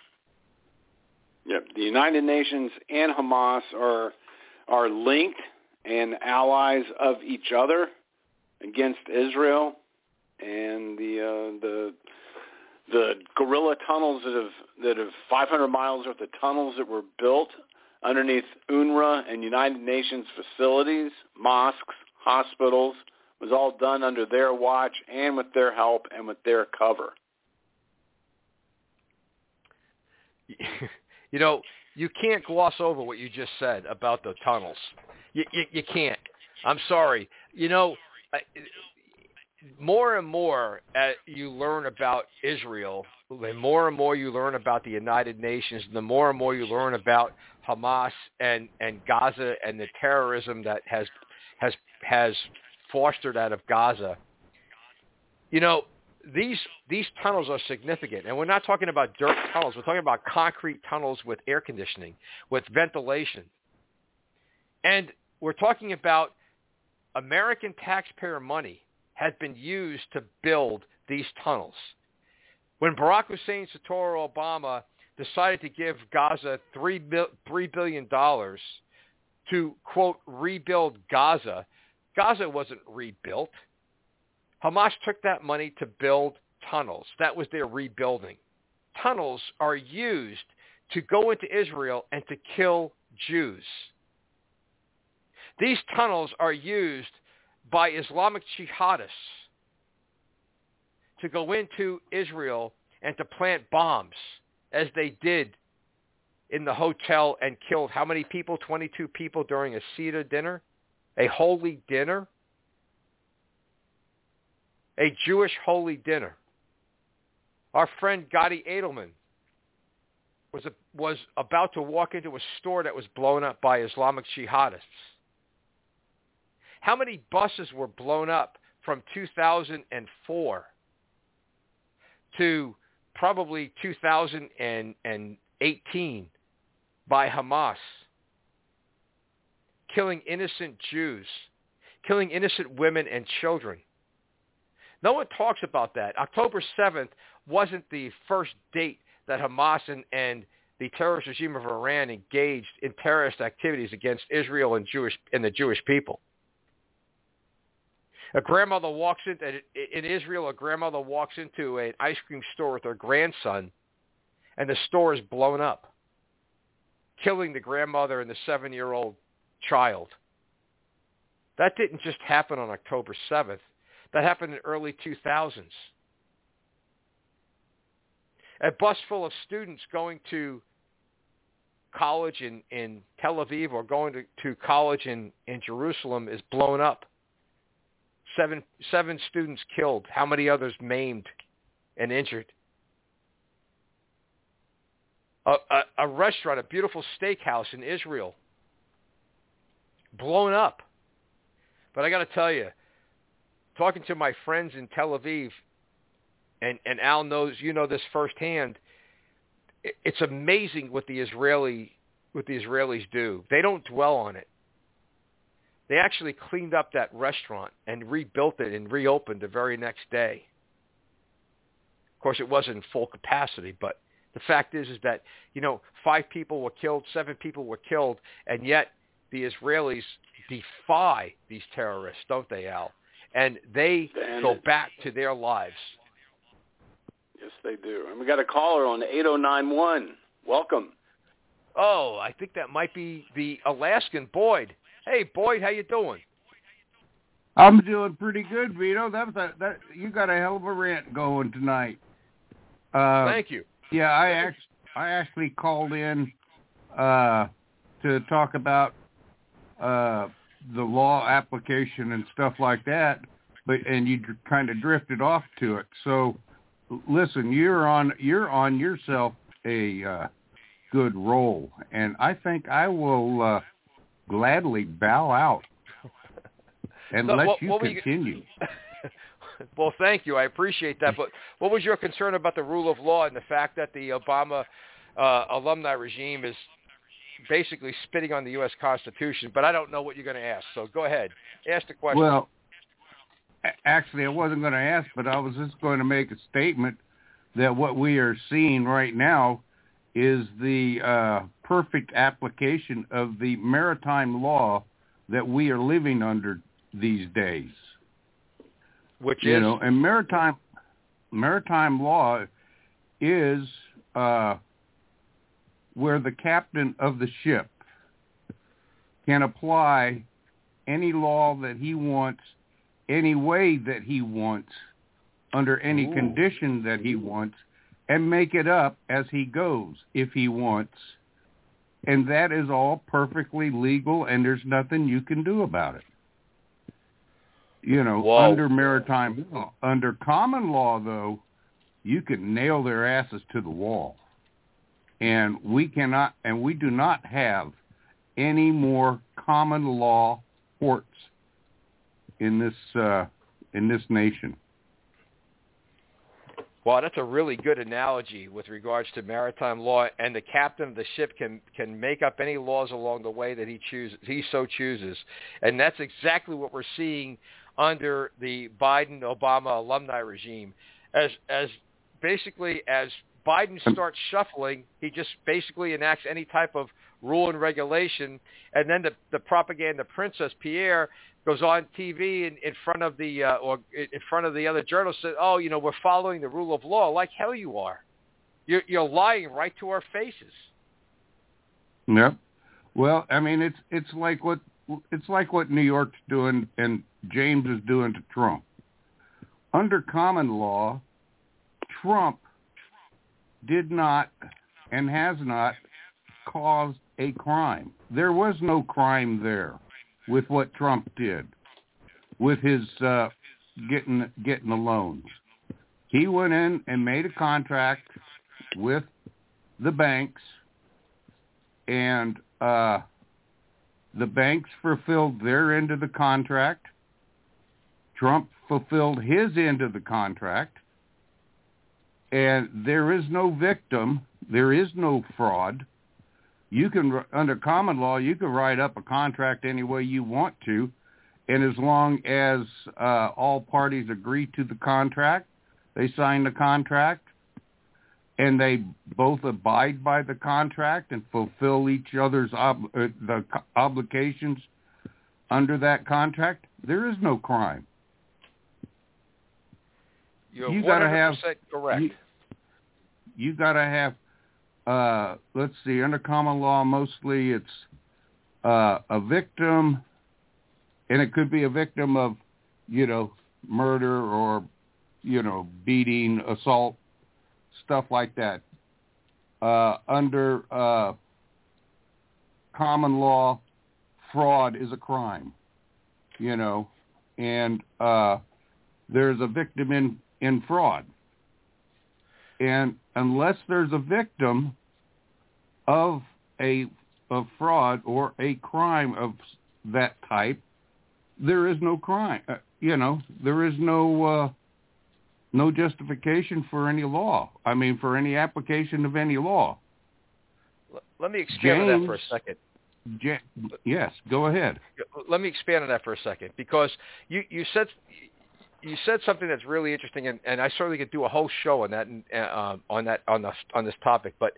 the United Nations and Hamas are linked and allies of each other against Israel, and the guerrilla tunnels that have 500 miles worth of tunnels that were built underneath UNRWA and United Nations facilities, mosques, hospitals, was all done under their watch and with their help and with their cover. You know, you can't gloss over what you just said about the tunnels. You can't. I'm sorry. You know, more and more you learn about Israel, the more and more you learn about the United Nations, the more and more you learn about Hamas and Gaza and the terrorism that has fostered out of Gaza. You know, these tunnels are significant, and we're not talking about dirt tunnels. We're talking about concrete tunnels with air conditioning, with ventilation. And we're talking about American taxpayer money has been used to build these tunnels. When Barack Hussein Soetoro Obama decided to give Gaza $3 billion to, quote, rebuild Gaza, Gaza wasn't rebuilt. Hamas took that money to build tunnels. That was their rebuilding. Tunnels are used to go into Israel and to kill Jews. These tunnels are used by Islamic jihadists to go into Israel and to plant bombs, as they did in the hotel and killed how many people? 22 people during a Seder dinner, a holy dinner, a Jewish holy dinner. Our friend Gadi Edelman was about to walk into a store that was blown up by Islamic jihadists. How many buses were blown up from 2004 to probably 2018 by Hamas, killing innocent Jews, killing innocent women and children? No one talks about that. October 7th wasn't the first date that Hamas and the terrorist regime of Iran engaged in terrorist activities against Israel and the Jewish people. In Israel, a grandmother walks into an ice cream store with her grandson, and the store is blown up, killing the grandmother and the 7-year-old child. That didn't just happen on October 7th. That happened in early 2000s. A bus full of students going to college in Tel Aviv or going to college in Jerusalem is blown up. Seven students killed. How many others maimed and injured? A restaurant, a beautiful steakhouse in Israel, blown up. But I got to tell you, talking to my friends in Tel Aviv, and Al knows, you know this firsthand, it's amazing what the Israelis do. They don't dwell on it. They actually cleaned up that restaurant and rebuilt it and reopened the very next day. Of course, it wasn't in full capacity, but the fact is that, 5 people were killed, 7 people were killed, and yet the Israelis defy these terrorists, don't they, Al? And they go back to their lives. Yes, they do. And we got a caller on 8091. Welcome. Oh, I think that might be the Alaskan Boyd. Hey, Boyd, how you doing? I'm doing pretty good, Vito. That you got a hell of a rant going tonight. Thank you. Yeah, I actually called in to talk about the law application and stuff like that, and you kind of drifted off to it. So, listen, you're on yourself a good roll, and I think I will gladly bow out and let you continue. Well, thank you. I appreciate that. But what was your concern about the rule of law and the fact that the Obama alumni regime is basically spitting on the U.S. Constitution? But I don't know what you're going to ask, so go ahead. Ask the question. Well, actually, I wasn't going to ask, but I was just going to make a statement that what we are seeing right now is the perfect application of the maritime law that we are living under these days. Which you is? know, and maritime law is where the captain of the ship can apply any law that he wants, any way that he wants, under any condition that he wants, and make it up as he goes if he wants. And that is all perfectly legal, and there's nothing you can do about it. You know, under maritime law. Under common law, though, you can nail their asses to the wall. And we cannot, and we do not have any more common law courts in this nation. Well, that's a really good analogy with regards to maritime law, and the captain of the ship can make up any laws along the way that he so chooses. And that's exactly what we're seeing under the Biden-Obama alumni regime. As Biden starts shuffling, he just basically enacts any type of rule and regulation, and then the propaganda princess, Pierre, goes on TV in front of the other journalists, said, "Oh, you know, we're following the rule of law." Like hell, you are. You're lying right to our faces. Yep. Well, I mean, it's like what New York's doing and James is doing to Trump. Under common law, Trump did not and has not caused a crime. There was no crime there with what Trump did, with his getting the loans. He went in and made a contract with the banks, and the banks fulfilled their end of the contract. Trump fulfilled his end of the contract, and there is no victim. There is no fraud. You can, under common law, you can write up a contract any way you want to, and as long as all parties agree to the contract, they sign the contract, and they both abide by the contract and fulfill each other's obligations under that contract, there is no crime. You're 100% correct. You got to have, let's see, under common law, mostly it's a victim, and it could be a victim of, murder or, beating, assault, stuff like that. Under common law, fraud is a crime, and there's a victim in fraud. And unless there's a victim of fraud or a crime of that type, there is no crime. There is no justification for any law. I mean, for any application of any law. Let me expand on that for a second. Yes, go ahead. Let me expand on that for a second, because you said something that's really interesting, and I certainly could do a whole show on that on this topic. But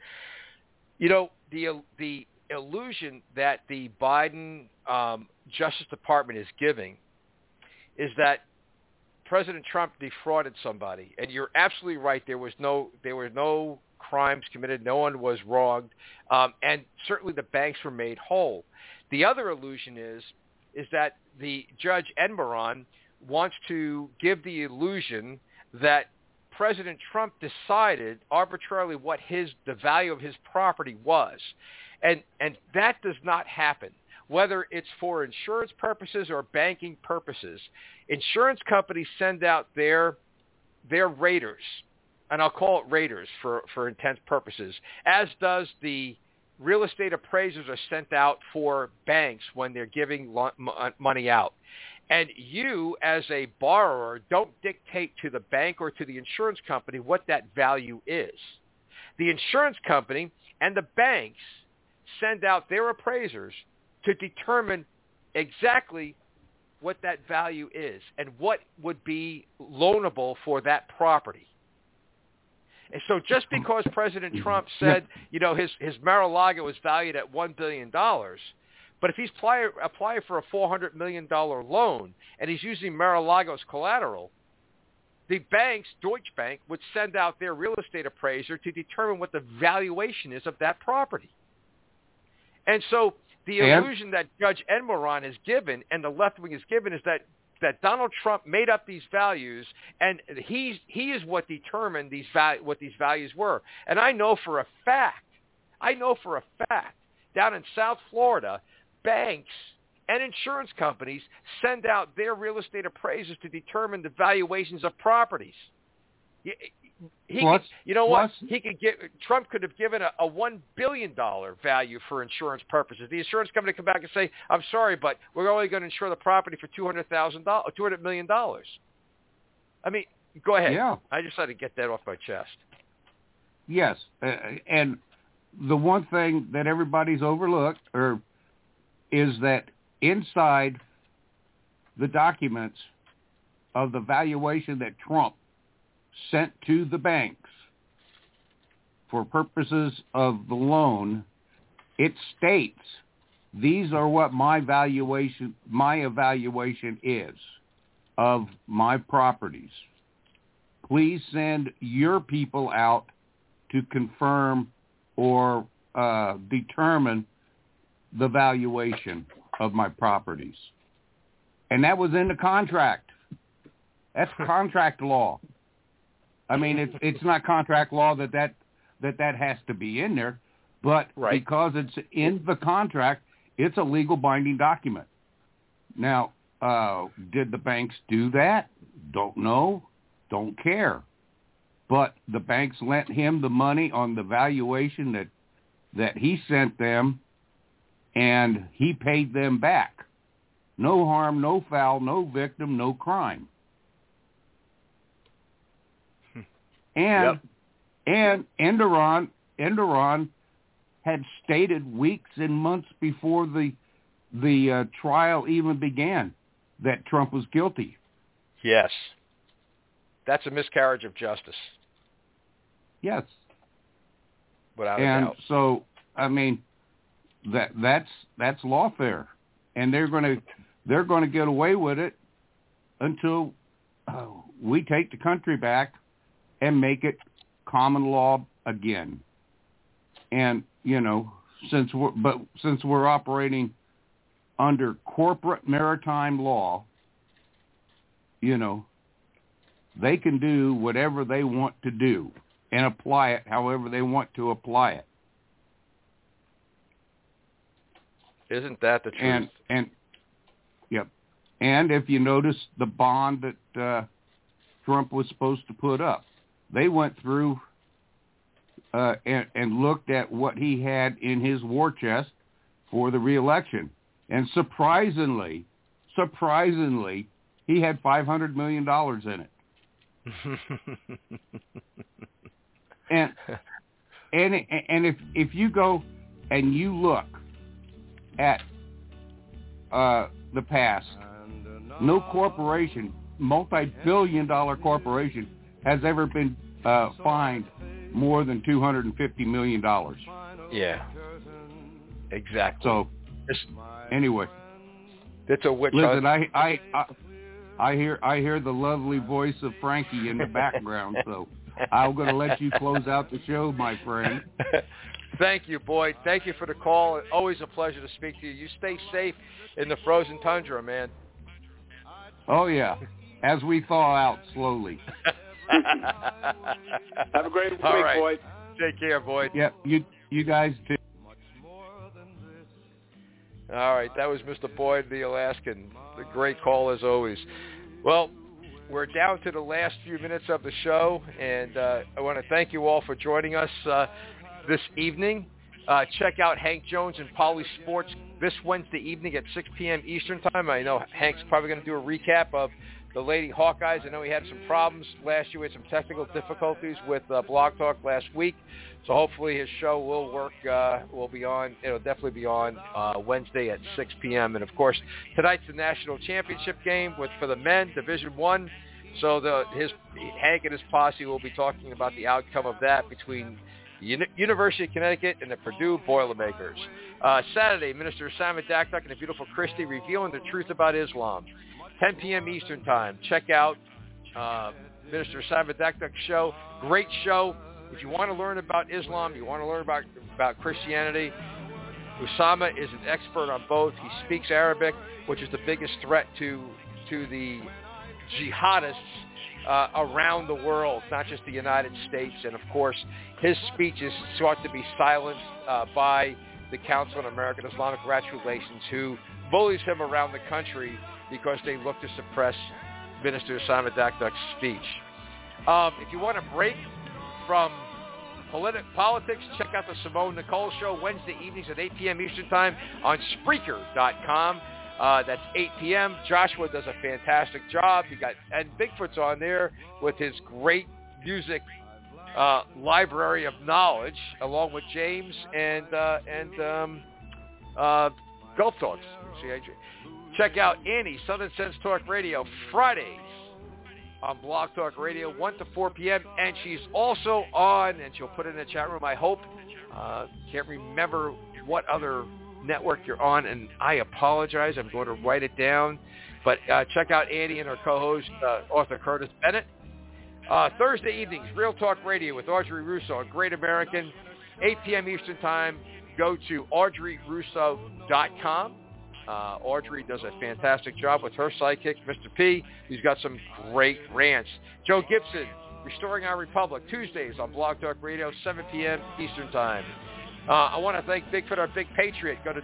the illusion that the Biden Justice Department is giving is that President Trump defrauded somebody, and you're absolutely right. There were no crimes committed. No one was wronged, and certainly the banks were made whole. The other illusion is that the Judge Engoron wants to give the illusion that President Trump decided arbitrarily what the value of his property was, and that does not happen. Whether it's for insurance purposes or banking purposes, insurance companies send out their raters, and I'll call it raters for intense purposes, as does the real estate appraisers are sent out for banks when they're giving money out. And you, as a borrower, don't dictate to the bank or to the insurance company what that value is. The insurance company and the banks send out their appraisers to determine exactly what that value is and what would be loanable for that property. And so just because President Trump said, you know, his Mar-a-Lago was valued at $1 billion, but if he's applying for a $400 million loan and he's using Mar-a-Lago as collateral, the banks, Deutsche Bank, would send out their real estate appraiser to determine what the valuation is of that property. And so the illusion that Judge Engoron has given and the left wing has given is that Donald Trump made up these values, and he is what determined what these values were. And I know for a fact, down in South Florida, banks and insurance companies send out their real estate appraisers to determine the valuations of properties. Trump could have given a $1 billion value for insurance purposes. The insurance company come back and say, I'm sorry, but we're only going to insure the property for $200 million. I mean, go ahead. Yeah. I just had to get that off my chest. Yes. And the one thing that everybody's overlooked is that inside the documents of the valuation that Trump sent to the banks for purposes of the loan, it states these are what my evaluation is of my properties. Please send your people out to confirm or determine the valuation of my properties. And that was in the contract. That's contract law. I mean, it's not contract law that has to be in there, but because it's in the contract, it's a legal binding document. Now, did the banks do that? Don't know. Don't care. But the banks lent him the money on the valuation that he sent them, and he paid them back. No harm, no foul, no victim, no crime. And Engoron had stated weeks and months before the trial even began that Trump was guilty. Yes. That's a miscarriage of justice. Yes. Without a doubt. And so, I mean, that's lawfare, and they're going to get away with it until we take the country back and make it common law again. And you know, since we're operating under corporate maritime law, you know, they can do whatever they want to do and apply it however they want to apply it. Isn't that the truth? And yep. And if you notice the bond that Trump was supposed to put up, they went through and looked at what he had in his war chest for the reelection. And surprisingly, he had $500 million in it. and if you go and you look at the past, no corporation, multi-billion-dollar corporation, has ever been fined more than $250 million. Yeah, exactly. So, anyway, it's a witch hunt. Listen, I hear the lovely voice of Frankie in the background, so I'm going to let you close out the show, my friend. Thank you, Boyd. Thank you for the call. Always a pleasure to speak to you. You stay safe in the frozen tundra, man. Oh, yeah, as we thaw out slowly. Have a great week, right. Boyd. Take care, Boyd. Yep, you guys too. All right, that was Mr. Boyd, the Alaskan. A great call as always. Well, we're down to the last few minutes of the show, and I want to thank you all for joining us this evening. Check out Hank Jones and Poly Sports this Wednesday evening at 6 p.m. Eastern Time. I know Hank's probably going to do a recap of the Lady Hawkeyes. I know he had some problems last year. We had some technical difficulties with Blog Talk last week. So hopefully his show will work. Will be on. It'll definitely be on Wednesday at 6 p.m. And, of course, tonight's the national championship game for the men, Division I. So Hank and his posse will be talking about the outcome of that between University of Connecticut and the Purdue Boilermakers. Saturday, Minister Simon Dakduk and the beautiful Christie revealing the truth about Islam. 10 p.m. Eastern Time. Check out Minister Simon Dakduk's show. Great show. If you want to learn about Islam, you want to learn about Christianity, Usama is an expert on both. He speaks Arabic, which is the biggest threat to the jihadists around the world, not just the United States. And, of course, his speech is sought to be silenced by the Council on American Islamic Relations, who bullies him around the country because they look to suppress Minister Simon Dakduk's speech. If you want to break from politics, check out the Simone Nicole Show Wednesday evenings at 8 p.m. Eastern Time on Spreaker.com. That's 8 p.m. Joshua does a fantastic job. And Bigfoot's on there with his great music library of knowledge, along with James and Gulf Talks. Check out Annie, Southern Sense Talk Radio, Fridays on Blog Talk Radio, 1 to 4 p.m. And she's also on, and she'll put it in the chat room, I hope. Can't remember what other network you're on, and I apologize. I'm going to write it down. But check out Annie and her co-host, author Curtis Bennett. Thursday evenings, Real Talk Radio with Audrey Russo on Great American, 8 p.m. Eastern Time. Go to audreyrusso.com. Audrey does a fantastic job with her sidekick, Mr. P. He's got some great rants. Joe Gibson, Restoring Our Republic, Tuesdays on Blog Talk Radio, 7 p.m. Eastern Time. I want to thank Bigfoot, our big patriot. Go to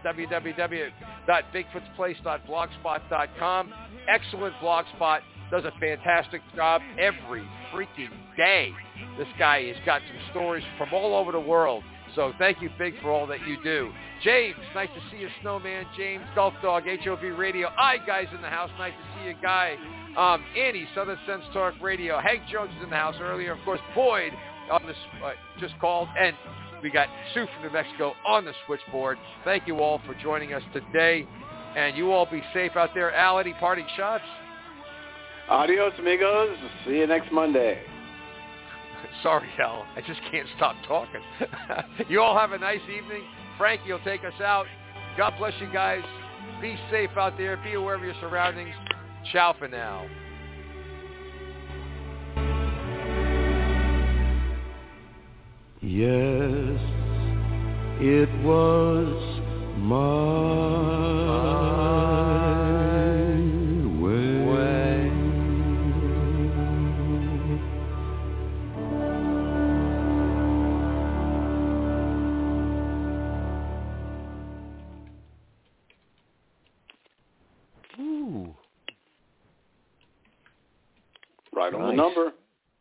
www.bigfootsplace.blogspot.com. Excellent blogspot. Does a fantastic job every freaking day. This guy has got some stories from all over the world. So thank you, Big, for all that you do. James, nice to see you, Snowman. James, Golf Dog, HOV Radio. Guys in the house. Nice to see you, Guy. Annie, Southern Sense Talk Radio. Hank Jones is in the house earlier. Of course, Boyd on this just called. And we got Sue from New Mexico on the switchboard. Thank you all for joining us today. And you all be safe out there. Al, any parting shots? Adios, amigos. See you next Monday. Sorry, Al. I just can't stop talking. You all have a nice evening. Frankie will take us out. God bless you guys. Be safe out there. Be aware of your surroundings. Ciao for now. Yes, it was my way. Ooh. Right on the number.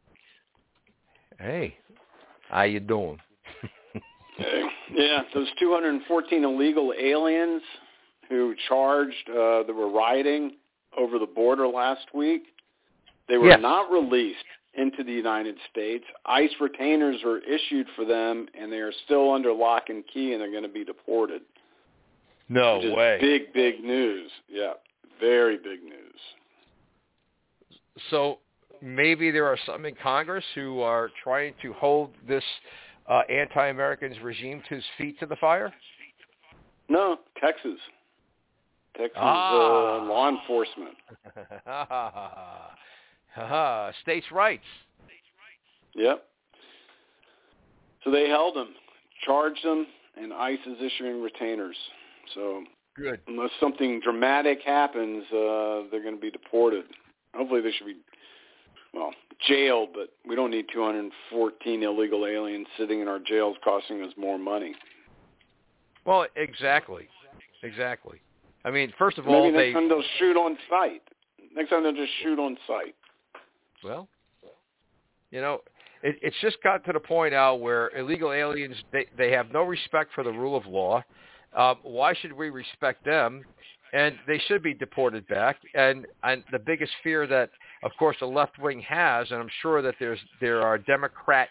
Hey. How you doing? Yeah, those 214 illegal aliens who charged that were rioting over the border last week, they were not released into the United States. ICE retainers were issued for them, and they are still under lock and key, and they're going to be deported. No way. Big, big news. Yeah, very big news. So maybe there are some in Congress who are trying to hold this anti-American regime to his feet to the fire? No, Texas. Law enforcement. States' rights. Yep. So they held them, charged them, and ICE is issuing retainers. So good. Unless something dramatic happens, they're going to be deported. Hopefully they should be jailed, but we don't need 214 illegal aliens sitting in our jails costing us more money. Well, exactly. I mean, first of all, maybe next time they'll shoot on sight. Next time they'll just shoot on sight. Well, it's just got to the point out where illegal aliens, they have no respect for the rule of law. Why should we respect them? And they should be deported back. And the biggest fear that, of course, the left wing has, and I'm sure that there are Democrat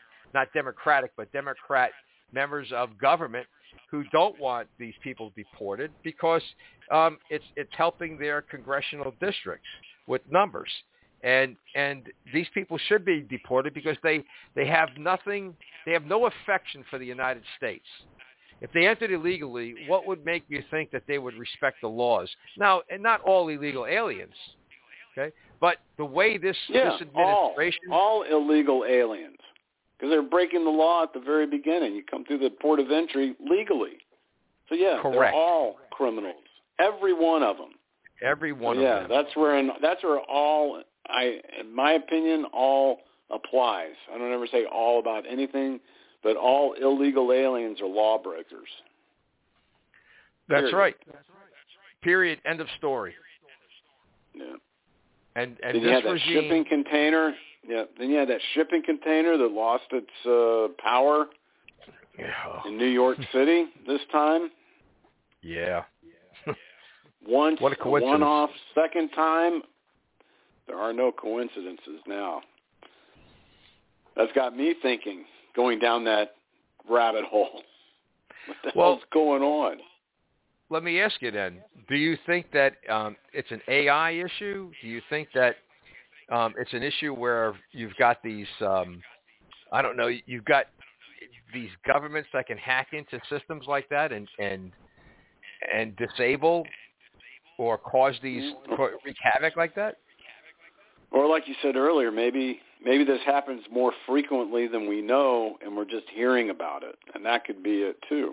members of government who don't want these people deported because it's helping their congressional districts with numbers. and these people should be deported because they have nothing, they have no affection for the United States. If they entered illegally, what would make you think that they would respect the laws? Now, and not all illegal aliens, okay? But the way this administration... all illegal aliens, because they're breaking the law at the very beginning. You come through the port of entry legally. So, yeah, correct. They're all criminals, every one of them. Every one of them. Yeah, that's where all, in my opinion, all applies. I don't ever say all about anything, but all illegal aliens are lawbreakers. That's right. Period. End of story. Yeah. And then this you had that regime, shipping container. Yeah. Then you had that shipping container that lost its power in New York City this time. Yeah. Once, what a coincidence. One-off, second time. There are no coincidences now. That's got me thinking, going down that rabbit hole. What the hell's going on? Let me ask you then, do you think that it's an AI issue? Do you think that it's an issue where you've got these, I don't know, you've got these governments that can hack into systems like that and disable or cause these, wreak havoc like that? Or like you said earlier, maybe this happens more frequently than we know, and we're just hearing about it, and that could be it too.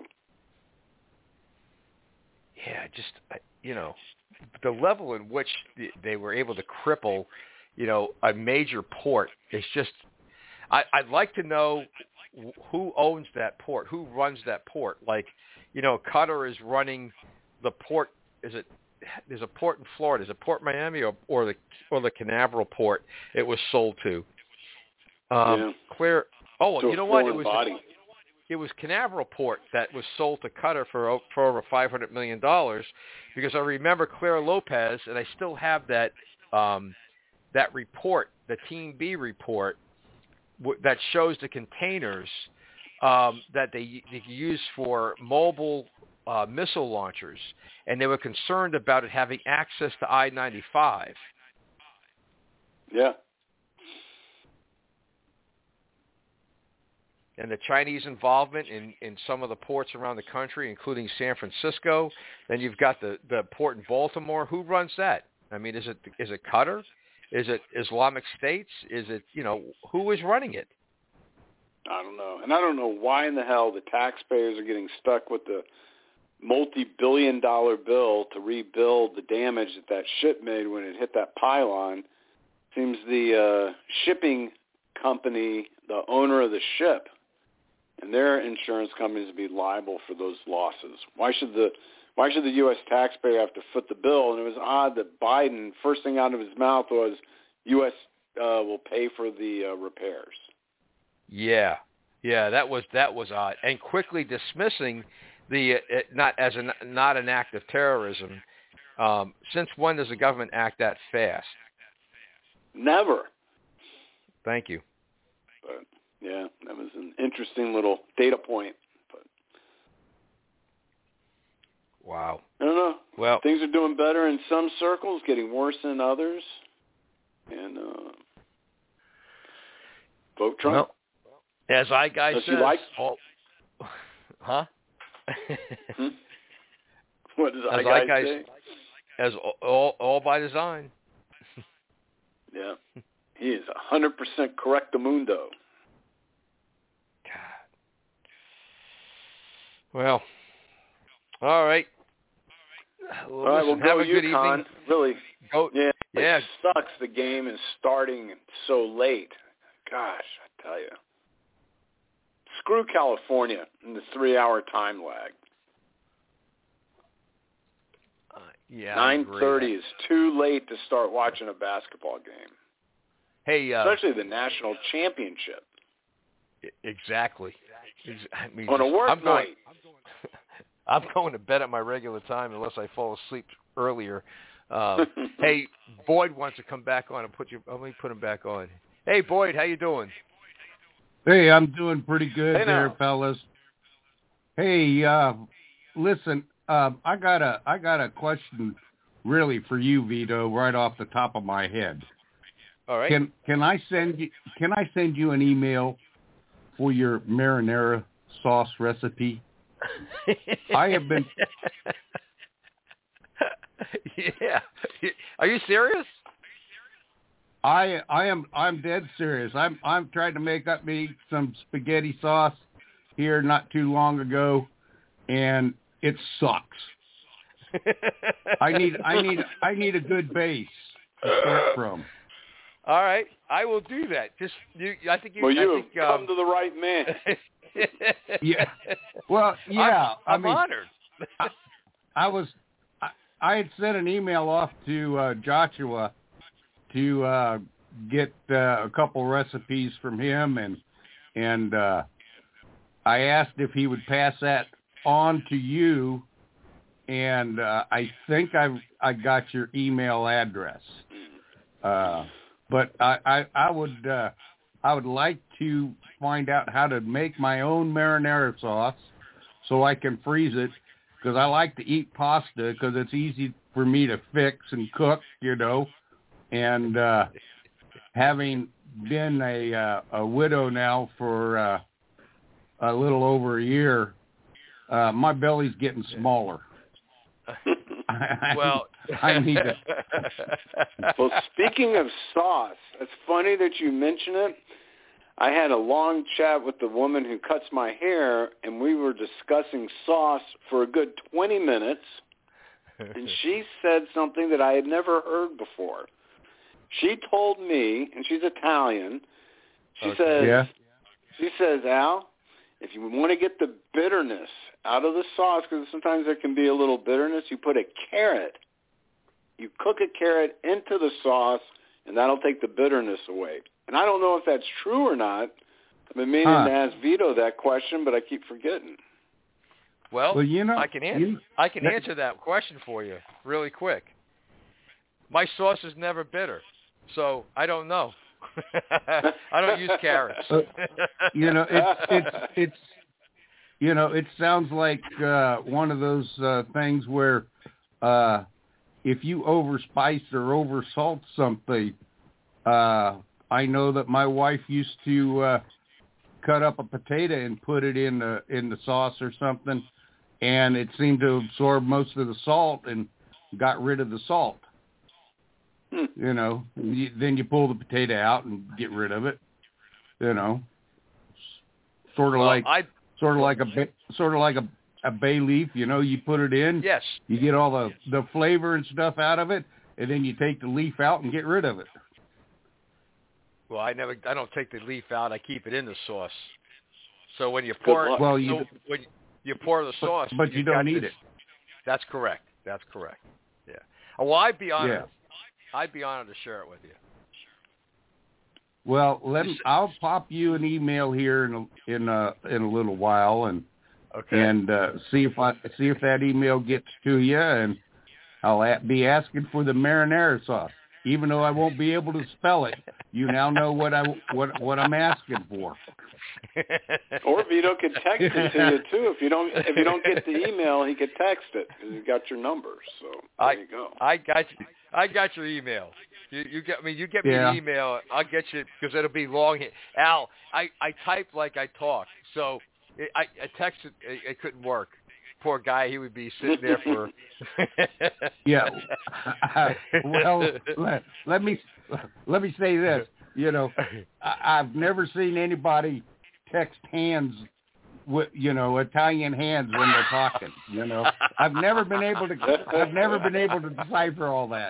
Yeah, just, the level in which they were able to cripple, a major port is just, I'd like to know who owns that port, who runs that port. Like, Qatar is running the port. There's a port in Florida. Is it Port Miami or the Canaveral port it was sold to? Clear. Oh, you know what? It was Canaveral Port that was sold to Qatar for over $500 million, because I remember Clara Lopez, and I still have that report, the Team B report, that shows the containers that they use for mobile missile launchers, and they were concerned about it having access to I-95. Yeah. And the Chinese involvement in some of the ports around the country, including San Francisco. Then you've got the port in Baltimore. Who runs that? I mean, is it Qatar? Is it Islamic States? Is it, who is running it? I don't know. And I don't know why in the hell the taxpayers are getting stuck with the multi-billion-dollar bill to rebuild the damage that ship made when it hit that pylon. Seems the shipping company, the owner of the ship, and their insurance companies be liable for those losses. Why should the U.S. taxpayer have to foot the bill? And it was odd that Biden, first thing out of his mouth was, U.S. Will pay for the repairs. Yeah, that was odd, and quickly dismissing the not an act of terrorism. Since when does the government act that fast? Never. Thank you. But yeah, that was an interesting little data point. But wow. I don't know. Well, things are doing better in some circles, getting worse in others. And vote Trump. Well, as I guys says, huh? What does I guys say? As all by design. Yeah. He is 100% correctamundo. God. Well, all right. All right, well, have a good UConn. evening. Really. Yeah. It sucks the game is starting so late. Gosh, I tell you. Screw California and the 3-hour time lag. 9:30 is too late to start watching a basketball game. Hey, especially the national championship. Exactly. I mean, on a work night. I'm going to bed at my regular time unless I fall asleep earlier. Hey, Boyd wants to come back on and let me put him back on. Hey, Boyd, how you doing? Hey, I'm doing pretty good there, now. fellas. Hey, listen, I got a question really for you, Vito, right off the top of my head. All right. Can I send you an email for your marinara sauce recipe? I have been. Yeah. Are you serious? I'm dead serious. I'm trying to make up me some spaghetti sauce here not too long ago, and it sucks. I need a good base to start from. All right, I will do that. I think Well, you have come to the right man. Yeah. Well, yeah. I'm honored. I had sent an email off to Joshua to get a couple recipes from him, and I asked if he would pass that on to you, and I think I got your email address. But I would like to find out how to make my own marinara sauce so I can freeze it, because I like to eat pasta because it's easy for me to fix and cook, and having been a widow now for a little over a year, my belly's getting smaller. Well, I need to. Well, speaking of sauce, it's funny that you mention it. I had a long chat with the woman who cuts my hair, and we were discussing sauce for a good 20 minutes, and she said something that I had never heard before. She told me, and she's Italian, she says, Al, if you want to get the bitterness out of the sauce, because sometimes there can be a little bitterness, you put a carrot. You cook a carrot into the sauce, and that'll take the bitterness away. And I don't know if that's true or not. I've been meaning to ask Vito that question, but I keep forgetting. Well, I can answer that question for you really quick. My sauce is never bitter, so I don't know. I don't use carrots. It sounds like one of those things where if you overspice or oversalt something, I know that my wife used to cut up a potato and put it in the sauce or something, and it seemed to absorb most of the salt and got rid of the salt. Then you pull the potato out and get rid of it. Sort of like a bay leaf. You put it in. Yes. You get all the flavor and stuff out of it, and then you take the leaf out and get rid of it. Well, I don't take the leaf out. I keep it in the sauce. So when you pour it, when you pour the sauce, but you don't eat it. That's correct. Yeah. Well, I'd be honored. Yeah. I'd be honored to share it with you. Well, I'll pop you an email here in a little while, and see if that email gets to you, and I'll be asking for the marinara sauce. Even though I won't be able to spell it, you now know what I'm asking for. Or Vito could text it to you too. If you don't get the email, he could text it because he's got your number. So there you go. I got your email. You get me the email. I'll get you because it'll be long. Al, I type like I talk, so I texted. It couldn't work. Poor guy, he would be sitting there for. Yeah. Well, let me say this. I've never seen anybody text hands with Italian hands when they're talking. I've never been able to decipher all that.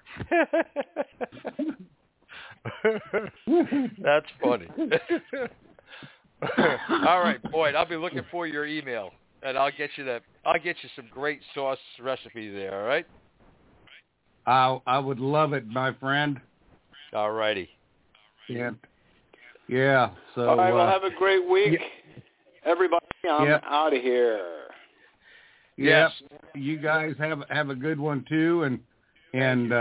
That's funny. All right, Boyd, I'll be looking for your email, and I'll get you some great sauce recipes there. All right. I would love it, my friend. All righty. Yeah. So. All right. Well, have a great week, everybody. I'm out of here. Yes. You guys have a good one too, and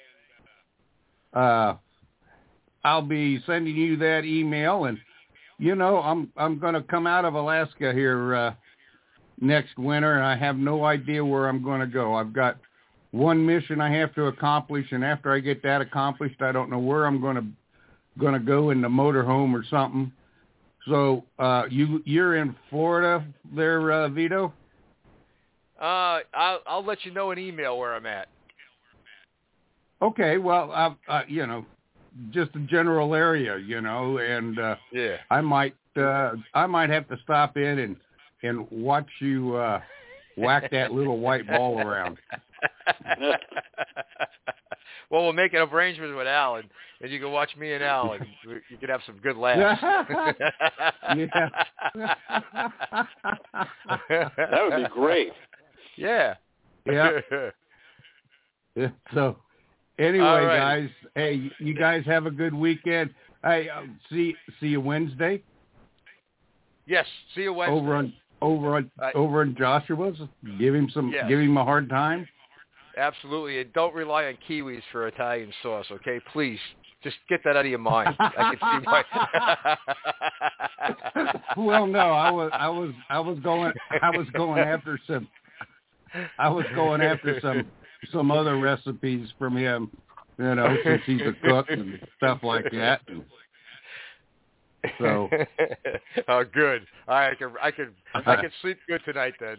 I'll be sending you that email, and I'm going to come out of Alaska here next winter, and I have no idea where I'm going to go. I've got one mission I have to accomplish, and after I get that accomplished, I don't know where I'm going to go in the motorhome or something. So you're in Florida there, Vito? I'll let you know in email where I'm at. Okay, well, just a general area, and yeah, I might have to stop in and watch you whack that little white ball around. Well, we'll make an arrangement with Al, and you can watch me and Al, and you can have some good laughs. That would be great. Yeah. Yeah. So, anyway, right. guys, hey, you guys have a good weekend. Hey, see you Wednesday. Yes, see you Wednesday. Over on Joshua's. Give him a hard time. Absolutely, and don't rely on kiwis for Italian sauce, okay? Please, just get that out of your mind. I can see why. Well, no, I was going after some other recipes from him, since he's a cook and stuff like that. So, oh, good. I can sleep good tonight then.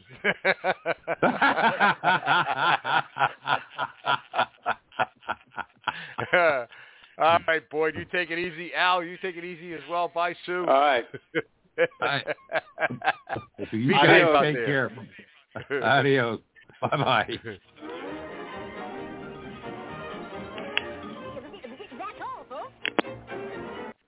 All right, Boyd, you take it easy. Al, you take it easy as well. Bye, Sue. All right. You guys take care. Adios. Bye-bye.